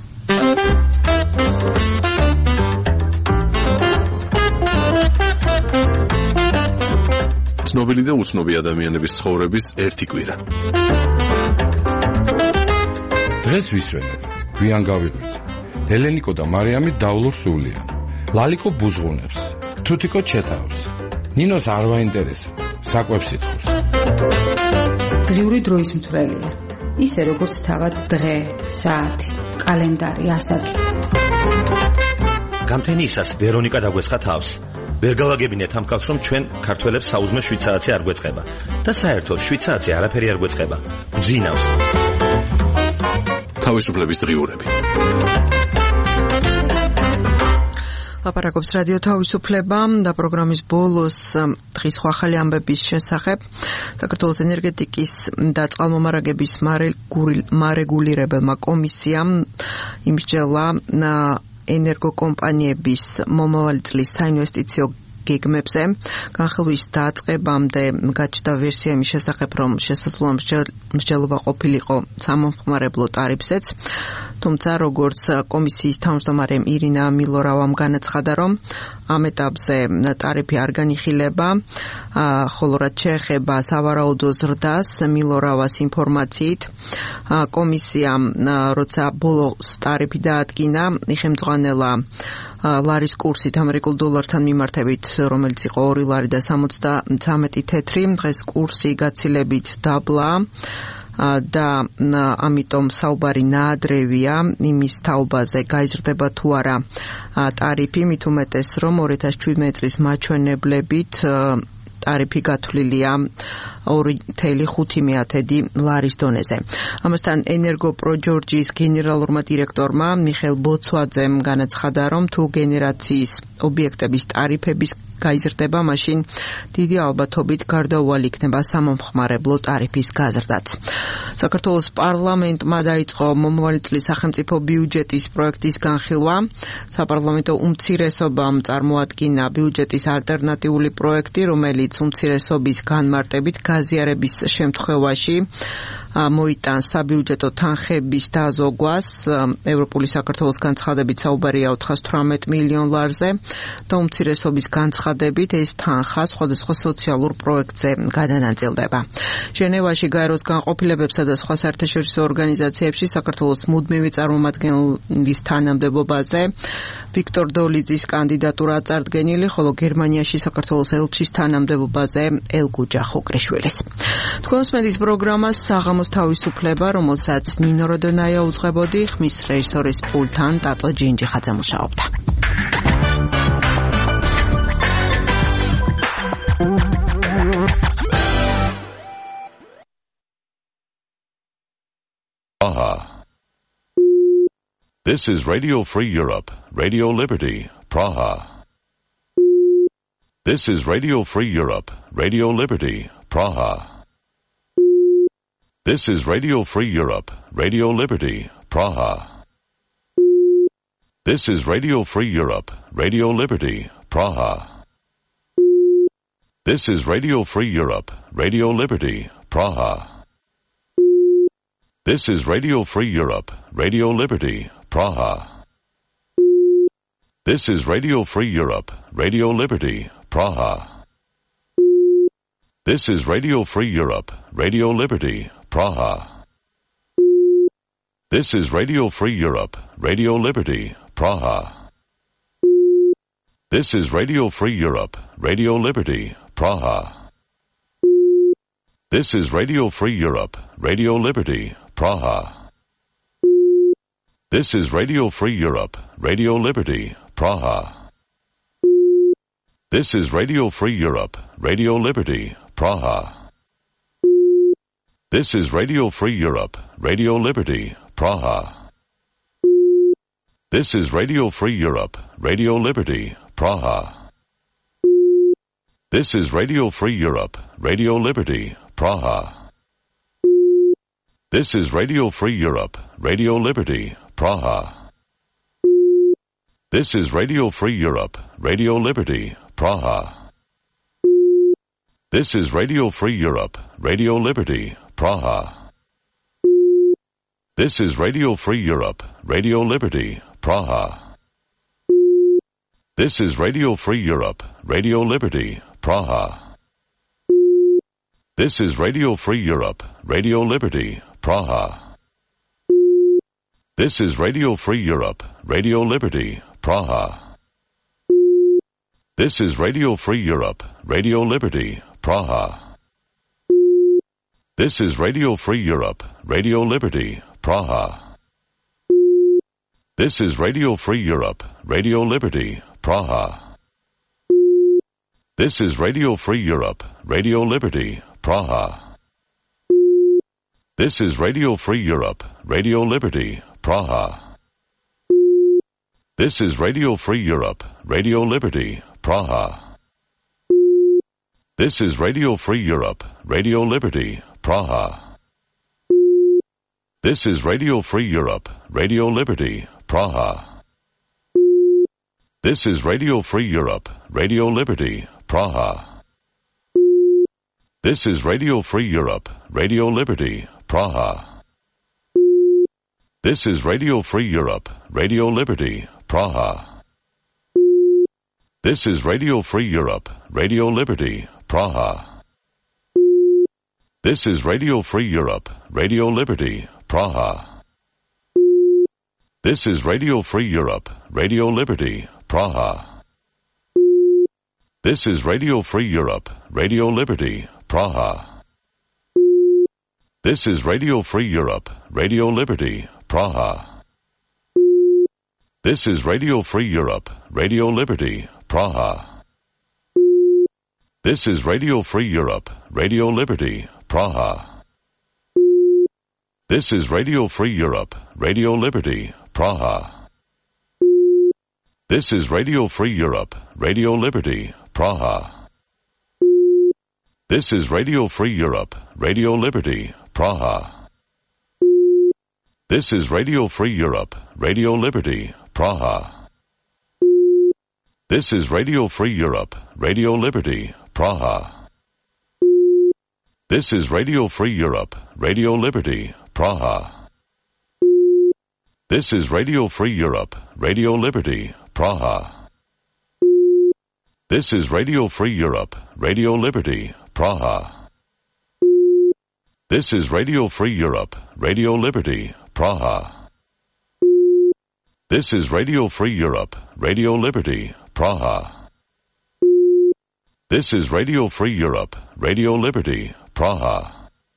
Speaker 7: ცნობილი და უცნობი ადამიანების ცხოვრების ერთი კვირა.
Speaker 8: დღეს ვისვენებ, გვიან გავიღვიძ. ელენიკო და მარიამი დავლურ სულია. ლალიკო ბუზღუნებს, თუთიკო ჩეთავს. ნინოს არ ვაინტერესებს, საკვებს ითხოვს.
Speaker 9: დღიური დროის მთვრელია. ისე როგორც თავად დღე, საათი, კალენდარი, ასაკი.
Speaker 10: გამთენიისას ვერონიკა დაგვესხა თავს. ვერ გავაგებინეთ ამ კაცს, რომ ჩვენ ქართველებს საუზმე შვიდ საათი არ გვეწყება და საერთოდ შვიდ საათი არაფერი არ გვეწყება. გძინავს.
Speaker 7: თავისუფლების დღიურები.
Speaker 2: ლაპარაკობს რადიო თავისუფლება და პროგრამის ბოლოს დღის ახალი ამბების შესახებ. საქართველოს ენერგეტიკის და წყალმომარაგების მარეგულირებელმა კომისიამ იმსჯელა ენერგოკომპანიების მომავალი წლის საინვესტიციო გეგმებზე. განხილვის დაწყებამდე გაჩნდა ვერსია იმის შესახებ, რომ შესაძლოა მსჯელობა ყოფილიყო სამომხმარებლო ტარიფზეც. თუმცა, როგორც კომისიის თავმჯდომარე ირინა მილორავამ განაცხადა, რომ ამ ეტაპზე ტარიფი არ განიხილება, ხოლო რაც შეეხება სავარაუდო ზრდას, მილორავას ინფორმაციით, კომისიამ, როცა ბოლოს ტარიფი დაადგინა, იხემძღვანელა ლარის კურსით ამერიკულ დოლართან მიმართებით, რომელიც იყო ორი ლარი და სამოცდათერთი თეთრი. დღეს კურსი გაცილებით დაბლა. და ამიტომ საუბარი ნაადრევია იმის თაობაზე გაიზრდება თუ არა ტარიფი, მით უმეტეს რომ ორი ათას შვიდმეტი წლის მაჩვენებლებით ტარიფი გათვლილია ორი თელი ხუთი მეათედი ლარის დონეზე. ამასთან ენერგოპრო ჯორჯიის გენერალურმა დირექტორმა მიხეილ ბოცვაძემ განაცხადა, რომ თუ გენერაციის ობიექტების ტარიფების გაიზრდება, მაშინ დიდი ალბათობით გარდაუვალი იქნება სამომხმარებლო ტარიფის გაზრდაც. საქართველოს პარლამენტმა დაიწყო მომავალი წლის სახელმწიფო ბიუჯეტის პროექტის განხილვა. საპარლამენტო უმცირესობამ წარმოადგინა ბიუჯეტის ალტერნატიული პროექტი, რომელიც უმცირესობის განმარტებით გაზიარების შემთხვევაში მოიტანს საბიუჯეტო თანხების დაზოგვას. ევროპული საქართველოს განცხადებით საუბარია ოთხას თვრამეტ მილიონ ლარზე და უმცირესობის განცხადებით ეს თანხა სხვადასხვა სოციალურ პროექტზე გადანაწილდება. ჟენევაში გაეროს განყოფილებებსა და სხვა საერთაშორისო ორგანიზაციებში საქართველოს მუდმივი წარმომადგენლის თანამდებობაზე ვიქტორ დოლიძის კანდიდატურა წარდგენილი, ხოლო გერმანიაში საქართველოს ელჩის თანამდებობაზე ელგუჯა ხუკრიშვილის. თქვენს მედიის პროგრამას საღამოს თავისუფლება, რომელსაც ნინო როდონაია უძღვებოდი, ხმის რეჟისორის პულტთან ტატო ჯინჯიხაძე მუშაობდა.
Speaker 6: Praha. This is Radio Free Europe, Radio Liberty, Praha. This is Radio Free Europe, Radio Liberty, Praha. This is Radio Free Europe, Radio Liberty, Praha. This is Radio Free Europe, Radio Liberty, Praha. This is Radio Free Europe, Radio Liberty, Praha. This is Radio Free Europe, Radio Liberty, Praha. This is Radio Free Europe, Radio Liberty, Praha. This is Radio Free Europe, Radio Liberty, Praha. This is Radio Free Europe, Radio Liberty, Praha. This is Radio Free Europe, Radio Liberty, Praha. This is Radio Free Europe, Radio Liberty, Praha. This is Radio Free Europe, Radio Liberty, Praha. This is Radio Free Europe, Radio Liberty, Praha. This is Radio Free Europe, Radio Liberty, Praha. This is Radio Free Europe, Radio Liberty, Praha. This is Radio Free Europe, Radio Liberty, Praha. This is Radio Free Europe, Radio Liberty, Praha. This is Radio Free Europe, Radio Liberty, Praha. This is Radio Free Europe, Radio Liberty, Praha. This is Radio Free Europe, Radio Liberty, Praha. This is Radio Free Europe, Radio Liberty, Praha. This is Radio Free Europe, Radio Liberty, Praha. This is Radio Free Europe, Radio Liberty, Praha. This is Radio Free Europe, Radio Liberty, Praha. This is Radio Free Europe, Radio Liberty, Praha. This is Radio Free Europe, Radio Liberty, Praha. This is Radio Free Europe, Radio Liberty, Praha. This is Radio Free Europe, Radio Liberty, Praha. This is Radio Free Europe, Radio Liberty, Praha. This is Radio Free Europe, Radio Liberty, Praha. This is Radio Free Europe, Radio Liberty, Praha. This is Radio Free Europe, Radio Liberty, Praha. This is Radio Free Europe, Radio Liberty, Praha. This is Radio Free Europe, Radio Liberty, Praha. This is Radio Free Europe, Radio Liberty, Praha. This is Radio Free Europe, Radio Liberty, Praha. This is Radio Free Europe, Radio Liberty, Praha. This is Radio Free Europe, Radio Liberty, Praha. This is Radio Free Europe, Radio Liberty, Praha. This is Radio Free Europe, Radio Liberty, Praha. This is Radio Free Europe, Radio Liberty, Praha. This is Radio Free Europe, Radio Liberty, Praha. This is Radio Free Europe, Radio Liberty, Praha. This is Radio Free Europe, Radio Liberty, Praha. This is Radio Free Europe, Radio Liberty, Praha. This is Radio Free Europe, Radio Liberty, Praha. This is Radio Free Europe, Radio Liberty, Praha. This is Radio Free Europe, Radio Liberty, Praha. This is Radio Free Europe, Radio Liberty, Praha. This is Radio Free Europe, Radio Liberty, Praha. This is Radio Free Europe, Radio Liberty, Praha. This is Radio Free Europe, Radio Liberty, Praha.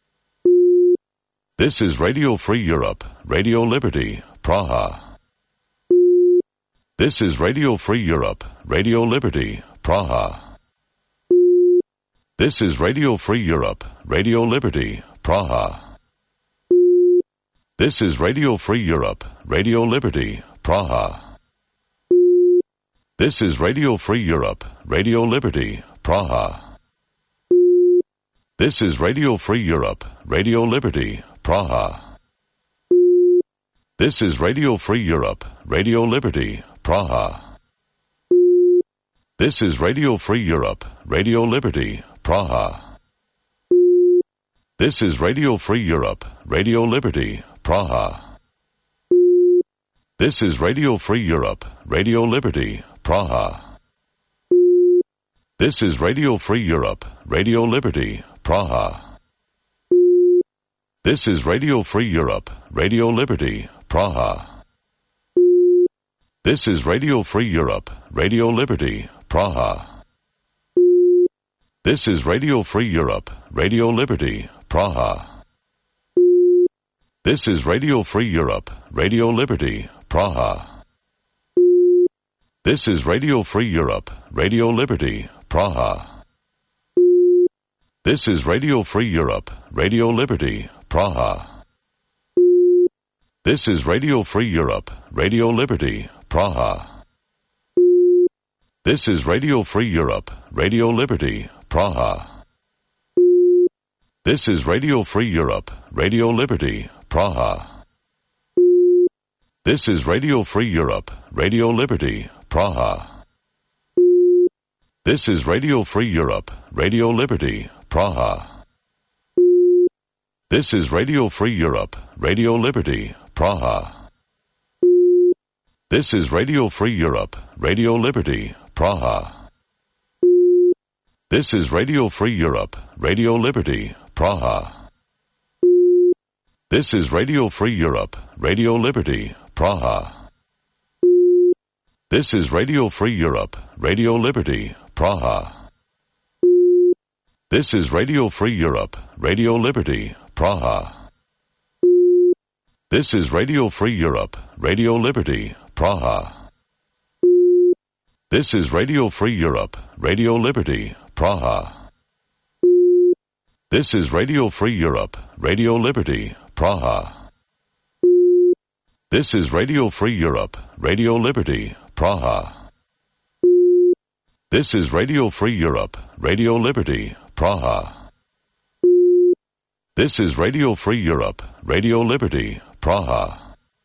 Speaker 6: This is Radio Free Europe, Radio Liberty, Praha. This is Radio Free Europe, Radio Liberty, Praha. This is Radio Free Europe, Radio Liberty, Praha. This is Radio Free Europe, Radio Liberty, Praha. This is Radio Free Europe, Radio Liberty, Praha. This is Radio Free Europe, Radio Liberty, Praha. This is Radio Free Europe, Radio Liberty, Praha. This is Radio Free Europe, Radio Liberty, Praha. This is Radio Free Europe, Radio Liberty, Praha. This is Radio Free Europe, Radio Liberty, Praha. This is Radio Free Europe, Radio Liberty, Praha. This is Radio Free Europe, Radio Liberty, Praha. This is Radio Free Europe, Radio Liberty, Praha. This is Radio Free Europe, Radio Liberty, Praha. This is Radio Free Europe, Radio Liberty, Praha. This is Radio Free Europe, Radio Liberty, Praha. This is Radio Free Europe, Radio Liberty, Praha. This is Radio Free Europe, Radio Liberty, Praha. This is Radio Free Europe, Radio Liberty, Praha. This is Radio Free Europe, Radio Liberty, Praha. This is Radio Free Europe, Radio Liberty, Praha. This is Radio Free Europe, Radio Liberty, Praha. This is Radio Free Europe, Radio Liberty, Praha. This is Radio Free Europe, Radio Liberty, Praha. This is Radio Free Europe, Radio Liberty, Praha. This is Radio Free Europe, Radio Liberty, Praha. This is Radio Free Europe, Radio Liberty, Praha. This is Radio Free Europe, Radio Liberty, Praha. This is Radio Free Europe, Radio Liberty, Praha. This is Radio Free Europe, Radio Liberty, Praha. This is Radio Free Europe, Radio Liberty, Praha. This is Radio Free Europe, Radio Liberty, Praha. This is Radio Free Europe, Radio Liberty, Praha. This is Radio Free Europe, Radio Liberty, Praha.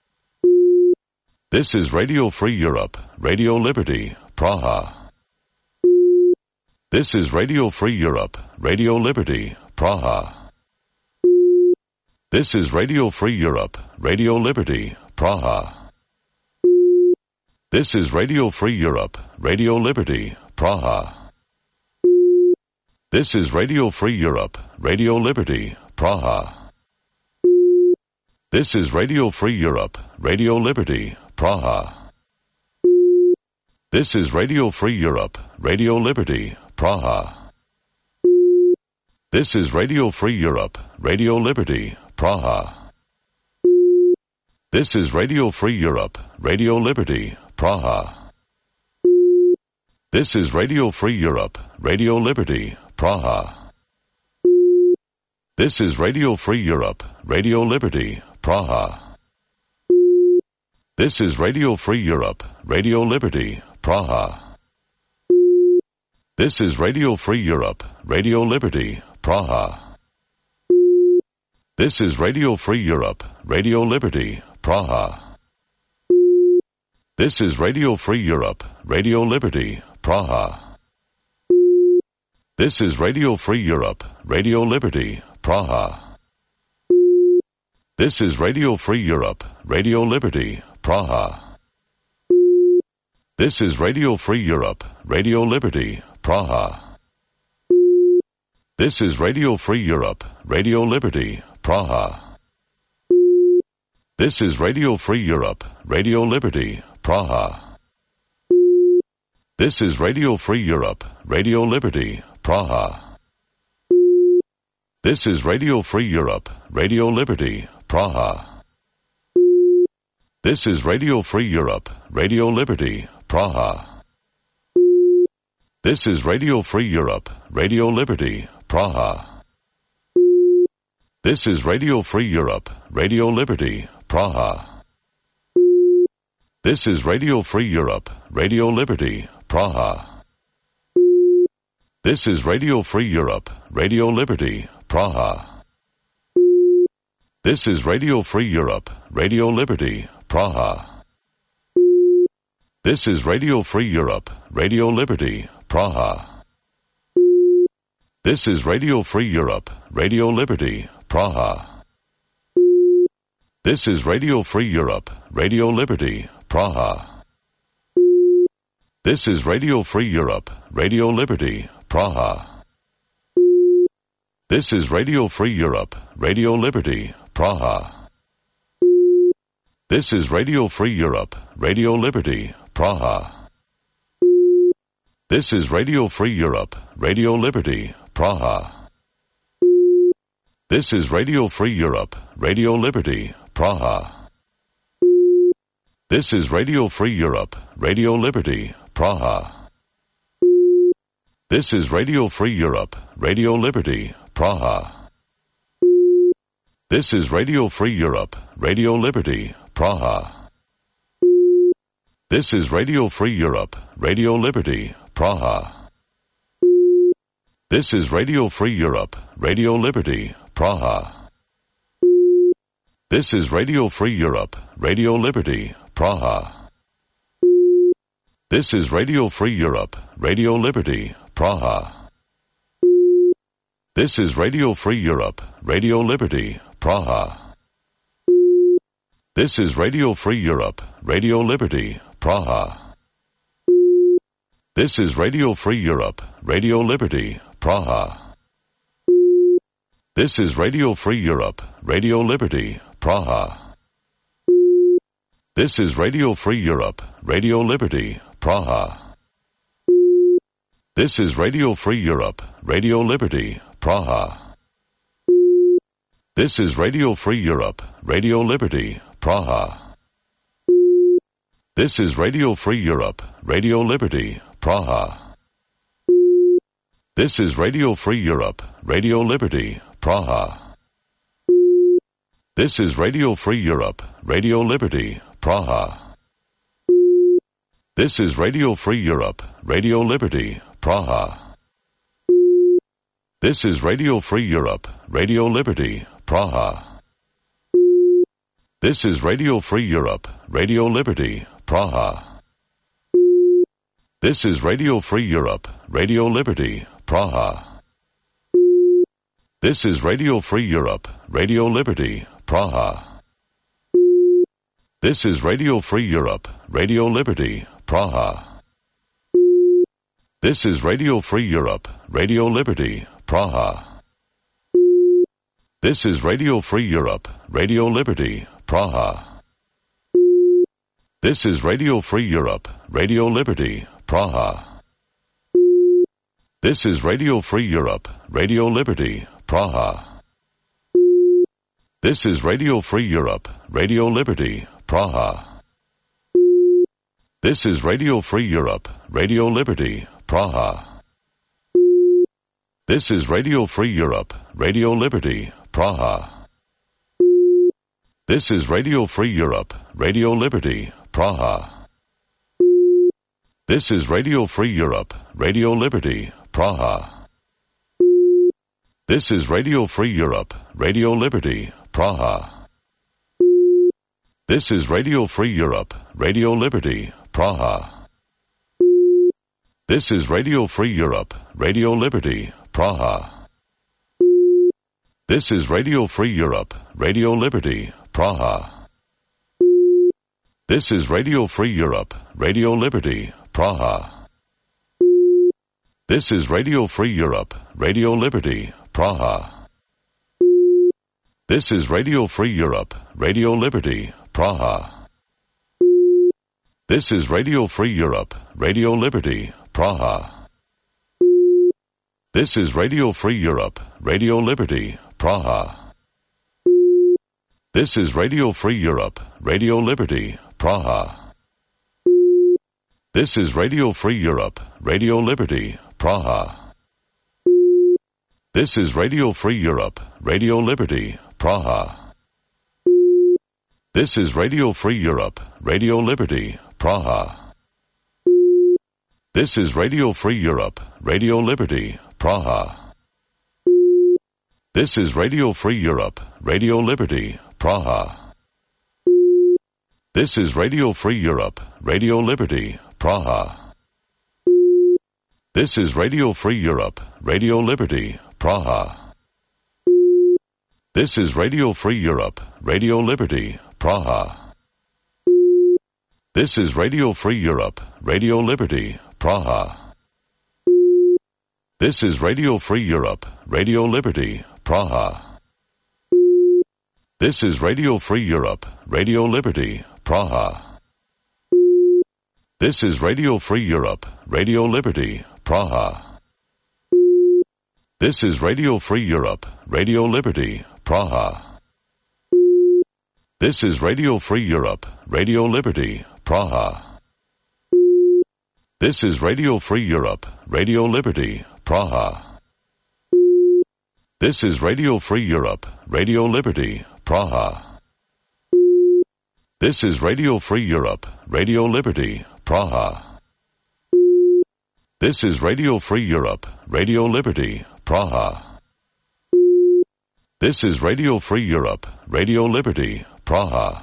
Speaker 6: This is Radio Free Europe, Radio Liberty, Praha. This is Radio Free Europe, Radio Liberty, Praha. This is Radio Free Europe, Radio Liberty, Praha. This is Radio Free Europe, Radio Liberty, Praha. This is Radio Free Europe, Radio Liberty, Praha. This is Radio Free Europe, Radio Liberty, Praha. This is Radio Free Europe, Radio Liberty, Praha. This is Radio Free Europe, Radio Liberty, Praha. This is Radio Free Europe, Radio Liberty, Praha. This is Radio Free Europe, Radio Liberty, Praha. This is Radio Free Europe, Radio Liberty, Praha. This is Radio Free Europe, Radio Liberty, Praha. This is Radio Free Europe, Radio Liberty, Praha. This is Radio Free Europe, Radio Liberty, Praha. This is Radio Free Europe, Radio Liberty, Praha. This is Radio Free Europe, Radio Liberty, Praha. This is Radio Free Europe, Radio Liberty, Praha. This is Radio Free Europe, Radio Liberty, Praha. This is Radio Free Europe, Radio Liberty, Praha. This is Radio Free Europe, Radio Liberty, Praha. This is Radio Free Europe, Radio Liberty, Praha. This is Radio Free Europe, Radio Liberty, Praha. This is Radio Free Europe, Radio Liberty, Praha. This is Radio Free Europe, Radio Liberty, Praha. This is Radio Free Europe, Radio Liberty, Praha. This is Radio Free Europe, Radio Liberty, Praha. This is Radio Free Europe, Radio Liberty, Praha. This is Radio Free Europe, Radio Liberty, Praha. This is Radio Free Europe, Radio Liberty, Praha. This is Radio Free Europe, Radio Liberty, Praha. This is Radio Free Europe, Radio Liberty, Praha. This is Radio Free Europe, Radio Liberty, Praha. This is Radio Free Europe, Radio Liberty, Praha. This is Radio Free Europe, Radio Liberty, Praha. This is Radio Free Europe, Radio Liberty, Praha. This is Radio Free Europe, Radio Liberty, Praha. This is Radio Free Europe, Radio Liberty, Praha. This is Radio Free Europe, Radio Liberty, Praha. This is Radio Free Europe, Radio Liberty, Praha. This is Radio Free Europe, Radio Liberty, Praha. This is Radio Free Europe, Radio Liberty, Praha. This is Radio Free Europe, Radio Liberty, Praha. This is Radio Free Europe, Radio Liberty, Praha. This is Radio Free Europe, Radio Liberty, Praha. This is Radio Free Europe, Radio Liberty, Praha. This is Radio Free Europe, Radio Liberty, Praha. This is Radio Free Europe, Radio Liberty, Praha. This is Radio Free Europe, Radio Liberty, Praha. This is Radio Free Europe, Radio Liberty, Praha. This is Radio Free Europe, Radio Liberty, Praha. This is Radio Free Europe, Radio Liberty, Praha. This is Radio Free Europe, Radio Liberty, Praha. This is Radio Free Europe, Radio Liberty, Praha. This is Radio Free Europe, Radio Liberty, Praha. This is Radio Free Europe, Radio Liberty, Praha. This is Radio Free Europe, Radio Liberty, Praha. This is Radio Free Europe, Radio Liberty, Praha. This is Radio Free Europe, Radio Liberty, Praha. This is Radio Free Europe, Radio Liberty, Praha. This is Radio Free Europe, Radio Liberty, Praha. This is Radio Free Europe, Radio Liberty, Praha. This is Radio Free Europe, Radio Liberty, Praha. This is Radio Free Europe, Radio Liberty, Praha. This is Radio Free Europe, Radio Liberty, Praha. This is Radio Free Europe, Radio Liberty, Praha. This is Radio Free Europe, Radio Liberty, Praha. This is Radio Free Europe, Radio Liberty, Praha. This is Radio Free Europe, Radio Liberty, Praha. This is Radio Free Europe, Radio Liberty, Praha. This is Radio Free Europe, Radio Liberty, Praha. This is Radio Free Europe, Radio Liberty, Praha. This is Radio Free Europe, Radio Liberty, Praha. This is Radio Free Europe, Radio Liberty, Praha. This is Radio Free Europe, Radio Liberty, Praha. This is Radio Free Europe, Radio Liberty, Praha. This is Radio Free Europe, Radio Liberty, Praha. This is Radio Free Europe, Radio Liberty, Praha. This is Radio Free Europe, Radio Liberty, Praha. This is Radio Free Europe, Radio Liberty, Praha. This is Radio Free Europe, Radio Liberty, Praha. This is Radio Free Europe, Radio Liberty, Praha. This is Radio Free Europe, Radio Liberty, Praha. This is Radio Free Europe, Radio Liberty, Praha. This is Radio Free Europe, Radio Liberty, Praha. This is Radio Free Europe, Radio Liberty, Praha. This is Radio Free Europe, Radio Liberty, Praha. This is Radio Free Europe, Radio Liberty, Praha. This is Radio Free Europe, Radio Liberty, Praha. This is Radio Free Europe, Radio Liberty, Praha. This is Radio Free Europe, Radio Liberty, Praha. This is Radio Free Europe, Radio Liberty, Praha. This is Radio Free Europe, Radio Liberty, Praha. This is Radio Free Europe, Radio Liberty, Praha. This is Radio Free Europe, Radio Liberty, Praha. This is Radio Free Europe, Radio Liberty, Praha. This is Radio Free Europe, Radio Liberty, Praha. This is Radio Free Europe, Radio Liberty, Praha.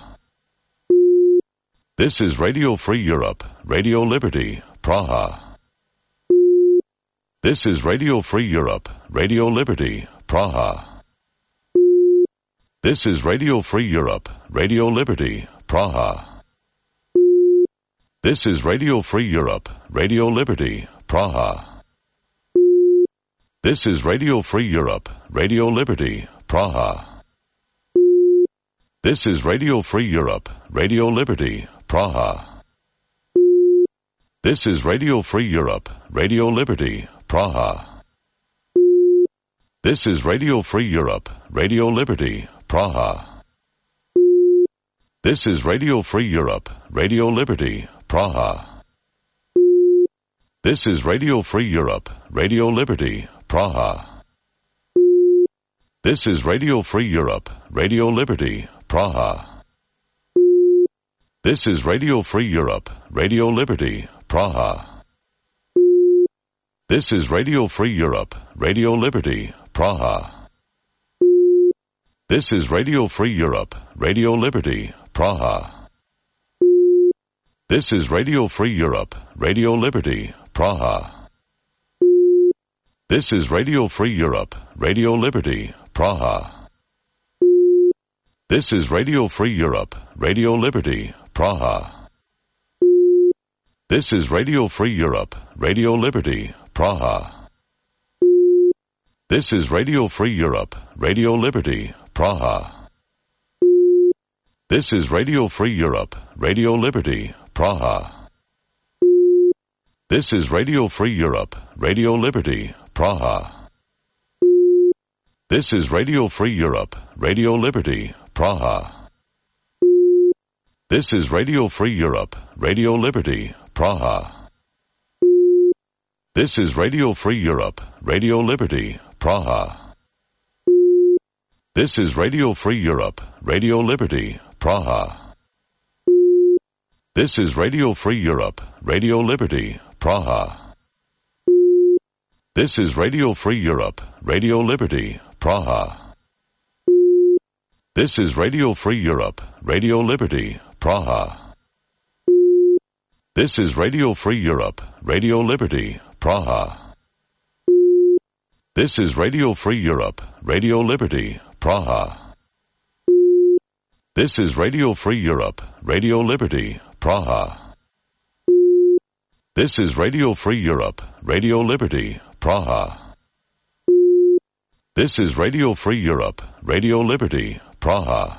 Speaker 6: This is Radio Free Europe, Radio Liberty, Praha. This is Radio Free Europe, Radio Liberty, Praha. This is Radio Free Europe, Radio Liberty, Praha. This is Radio Free Europe, Radio Liberty, Praha. This is Radio Free Europe, Radio Liberty, Praha. This is Radio Free Europe, Radio Liberty, Praha. This is Radio Free Europe, Radio Liberty, Praha. This is Radio Free Europe, Radio Liberty, Praha. This is Radio Free Europe, Radio Liberty, Praha. This is Radio Free Europe, Radio Liberty, Praha. This is Radio Free Europe, Radio Liberty, Praha. This is Radio Free Europe, Radio Liberty, Praha. This is Radio Free Europe, Radio Liberty, Praha. This is Radio Free Europe, Radio Liberty, Praha. This is Radio Free Europe, Radio Liberty, Praha. This is Radio Free Europe, Radio Liberty, Praha. This is Radio Free Europe, Radio Liberty, Praha. This is Radio Free Europe, Radio Liberty, Praha. This is Radio Free Europe, Radio Liberty, Praha. This is Radio Free Europe, Radio Liberty, Praha. This is Radio Free Europe, Radio Liberty, Praha. This is Radio Free Europe, Radio Liberty, Praha. This is Radio Free Europe, Radio Liberty, Praha. This is Radio Free Europe, Radio Liberty, Praha. This is Radio Free Europe, Radio Liberty, Praha. This is Radio Free Europe, Radio Liberty, Praha. This is Radio Free Europe, Radio Liberty, Praha. This is Radio Free Europe, Radio Liberty, Praha. This is Radio Free Europe, Radio Liberty, Praha. This is Radio Free Europe, Radio Liberty, Praha. This is Radio Free Europe, Radio Liberty, Praha. This is Radio Free Europe, Radio Liberty, Praha. This is Radio Free Europe, Radio Liberty, Praha.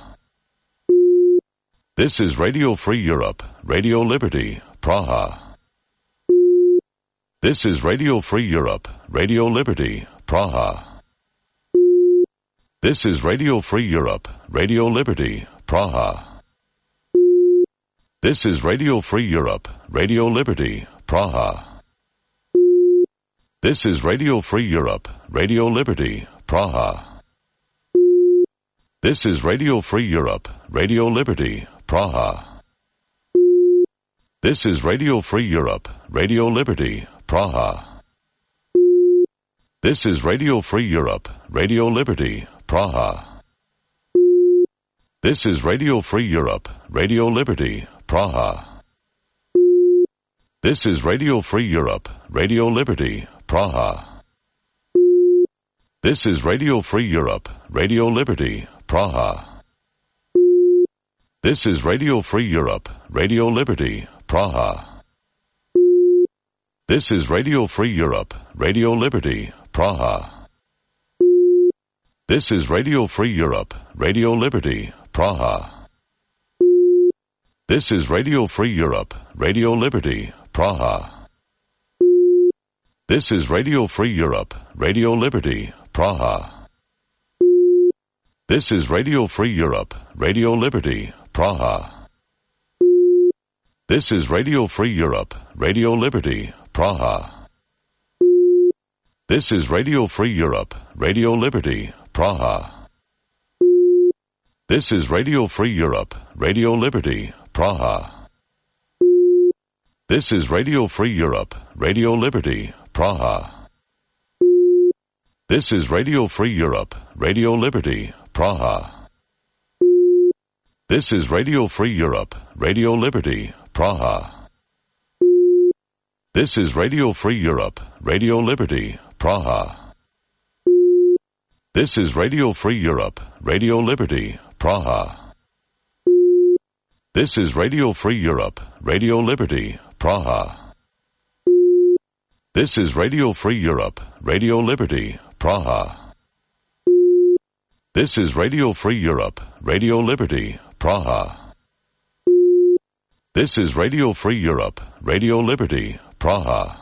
Speaker 6: This is Radio Free Europe, Radio Liberty, Praha. This is Radio Free Europe, Radio Liberty, Praha. This is Radio Free Europe, Radio Liberty, Praha. This is Radio Free Europe, Radio Liberty, Praha. This is Radio Free Europe, Radio Liberty, Praha. This is Radio Free Europe, Radio Liberty, Praha. This is Radio Free Europe, Radio Liberty, Praha. This is Radio Free Europe, Radio Liberty, Praha. This is Radio Free Europe, Radio Liberty, Praha. This is Radio Free Europe, Radio Liberty, Praha. This is Radio Free Europe, Radio Liberty, Praha. This is Radio Free Europe, Radio Liberty, Praha. This is Radio Free Europe, Radio Liberty, Praha. This is Radio Free Europe, Radio Liberty, Praha. This is Radio Free Europe, Radio Liberty, Praha. This is Radio Free Europe, Radio Liberty, Praha. This is Radio Free Europe, Radio Liberty, Praha. This is Radio Free Europe, Radio Liberty, Praha. This is Radio Free Europe, Radio Liberty, Praha. This is Radio Free Europe, Radio Liberty, Praha. This is Radio Free Europe, Radio Liberty, Praha. This is Radio Free Europe, Radio Liberty, Praha. This is Radio Free Europe, Radio Liberty, Praha. This is Radio Free Europe, Radio Liberty, Praha. This is Radio Free Europe, Radio Liberty, Praha. This is Radio Free Europe, Radio Liberty, Praha. This is Radio Free Europe, Radio Liberty, Praha. This is Radio Free Europe, Radio Liberty, Praha. This is Radio Free Europe, Radio Liberty, Praha.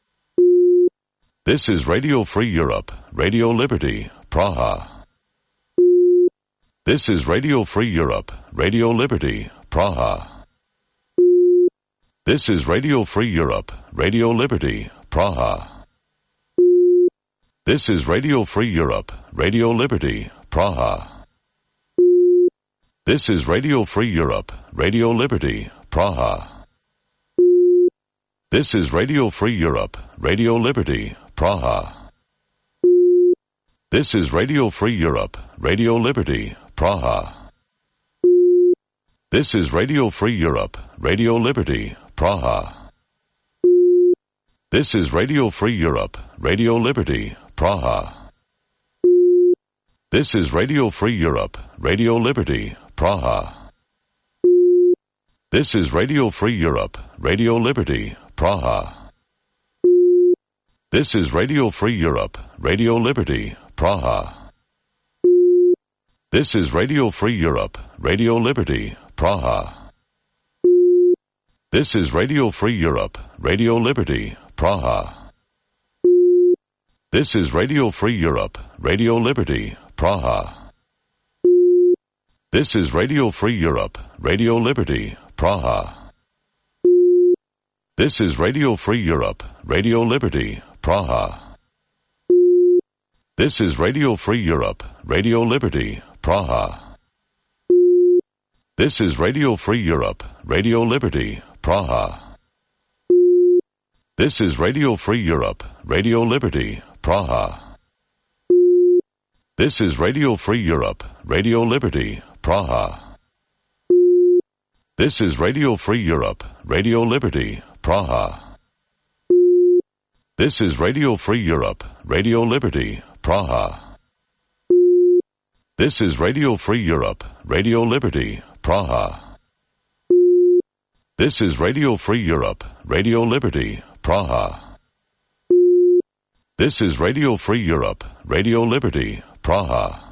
Speaker 6: This is Radio Free Europe, Radio Liberty, Praha. This is Radio Free Europe, Radio Liberty, Praha. This is Radio Free Europe, Radio Liberty, Praha. This is Radio Free Europe, Radio Liberty, Praha. This is Radio Free Europe, Radio Liberty, Praha. This is Radio Free Europe, Radio Liberty, Praha. This is Radio Free Europe, Radio Liberty, Praha. This is Radio Free Europe, Radio Liberty, Praha. This is Radio Free Europe, Radio Liberty, Praha. This is Radio Free Europe, Radio Liberty, Praha. This is Radio Free Europe, Radio Liberty, Praha. This is Radio Free Europe, Radio Liberty, Praha. This is Radio Free Europe, Radio Liberty, Praha. This is Radio Free Europe, Radio Liberty, Praha. This is Radio Free Europe, Radio Liberty, Praha. This is Radio Free Europe, Radio Liberty, Praha. This is Radio Free Europe, Radio Liberty, Praha. This is Radio Free Europe, Radio Liberty, Praha. This is Radio Free Europe, Radio Liberty, Praha. This is Radio Free Europe, Radio Liberty, Praha. This is Radio Free Europe, Radio Liberty, Praha. This is Radio Free Europe, Radio Liberty, Praha. This is Radio Free Europe, Radio Liberty, Praha. This is Radio Free Europe, Radio Liberty, Praha. This is Radio Free Europe, Radio Liberty, Praha. This is Radio Free Europe, Radio Liberty, Praha.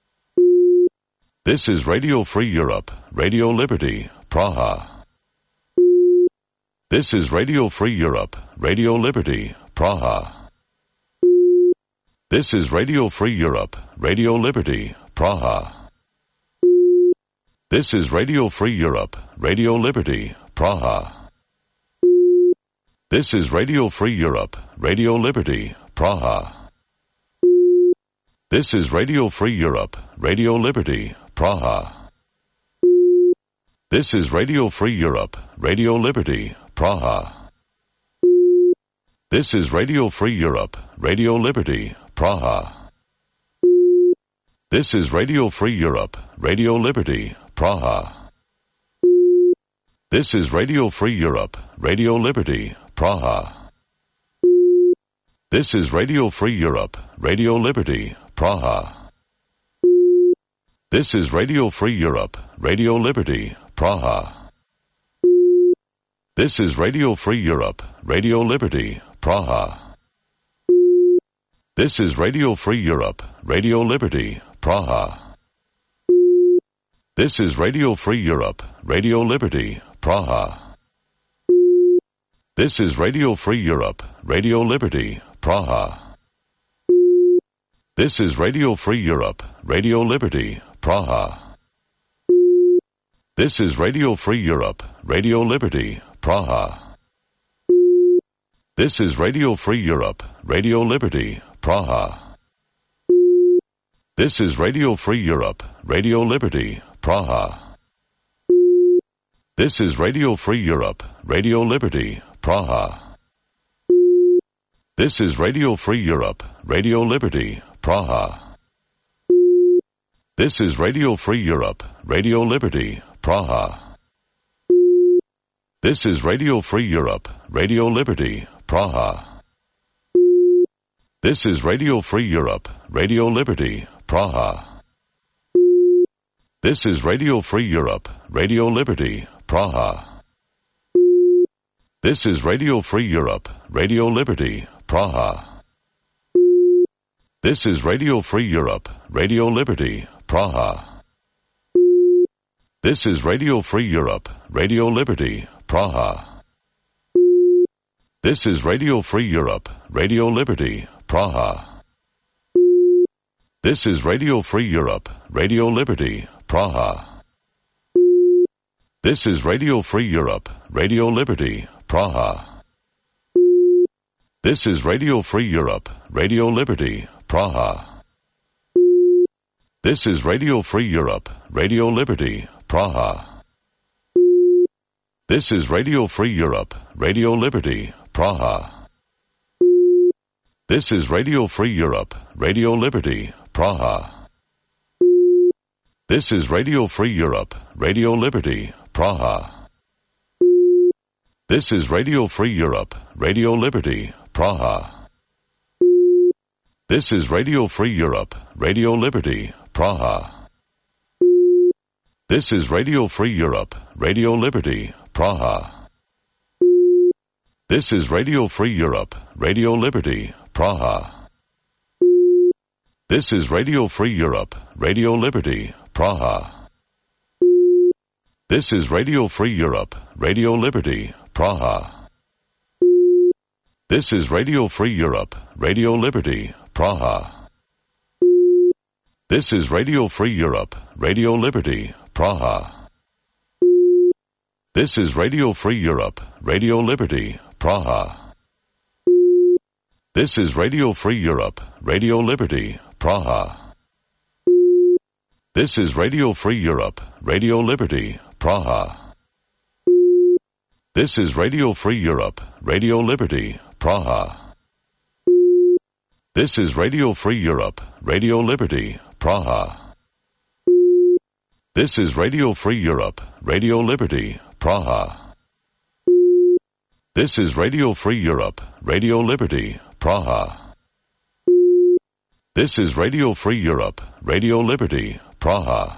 Speaker 6: This is Radio Free Europe, Radio Liberty, Praha. This is Radio Free Europe, Radio Liberty, Praha. This is Radio Free Europe, Radio Liberty, Praha. This is Radio Free Europe, Radio Liberty, Praha. This is Radio Free Europe, Radio Liberty, Praha. This is Radio Free Europe, Radio Liberty, Praha. This is Radio Free Europe, Radio Liberty, Praha. This is Radio Free Europe, Radio Liberty, Praha. This is Radio Free Europe, Radio Liberty, Praha. This is Radio Free Europe, Radio Liberty, Praha. This is Radio Free Europe, Radio Liberty, Praha. This is Radio Free Europe, Radio Liberty, Praha. This is Radio Free Europe, Radio Liberty, Praha. This is Radio Free Europe, Radio Liberty, Praha. This is Radio Free Europe, Radio Liberty, Praha. This is Radio Free Europe, Radio Liberty, Praha. This is Radio Free Europe, Radio Liberty, Praha. This is Radio Free Europe, Radio Liberty, Praha. This is Radio Free Europe, Radio Liberty, Praha. This is Radio Free Europe, Radio Liberty, Praha. This is Radio Free Europe, Radio Liberty, Praha. This is Radio Free Europe, Radio Liberty, Praha. This is Radio Free Europe, Radio Liberty, Praha. This is Radio Free Europe, Radio Liberty, Praha. This is Radio Free Europe, Radio Liberty, Praha. This is Radio Free Europe, Radio Liberty, Praha. This is Radio Free Europe, Radio Liberty, Praha. This is Radio Free Europe, Radio Liberty, Praha. This is Radio Free Europe, Radio Liberty, Praha. This is Radio Free Europe, Radio Liberty, Praha. This is Radio Free Europe, Radio Liberty, Praha. This is Radio Free Europe, Radio Liberty, Praha. This is Radio Free Europe, Radio Liberty, Praha. This is Radio Free Europe, Radio Liberty, Praha. This is Radio Free Europe, Radio Liberty, Praha. This is Radio Free Europe, Radio Liberty, Praha. This is Radio Free Europe, Radio Liberty, Praha. This is Radio Free Europe, Radio Liberty, Praha. This is Radio Free Europe, Radio Liberty, Praha. This is Radio Free Europe, Radio Liberty, Praha. This is Radio Free Europe, Radio Liberty, Praha. This is Radio Free Europe, Radio Liberty, Praha. This is Radio Free Europe, Radio Liberty, Praha. This is Radio Free Europe, Radio Liberty, Praha. This is Radio Free Europe, Radio Liberty, Praha. This is Radio Free Europe, Radio Liberty, Praha. This is Radio Free Europe, Radio Liberty, Praha. This is Radio Free Europe, Radio Liberty, Praha. This is Radio Free Europe, Radio Liberty, Praha. This is Radio Free Europe, Radio Liberty, Praha. This is Radio Free Europe, Radio Liberty, Praha. This is Radio Free Europe, Radio Liberty, Praha. This is Radio Free Europe, Radio Liberty, Praha.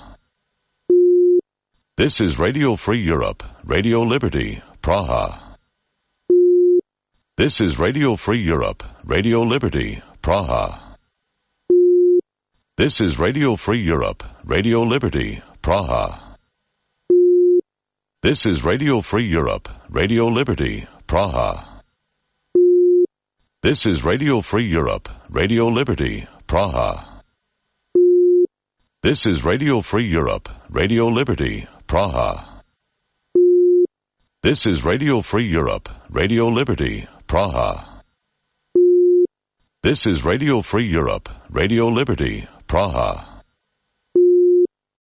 Speaker 6: This is Radio Free Europe, Radio Liberty, Praha. This is Radio Free Europe, Radio Liberty, Praha. This is Radio Free Europe, Radio Liberty, Praha. This is Radio Free Europe, Radio Liberty, Praha. This is Radio Free Europe, Radio Liberty, Praha. This is Radio Free Europe, Radio Liberty, Praha. This is Radio Free Europe, Radio Liberty, Praha. This is Radio Free Europe, Radio Liberty, Praha.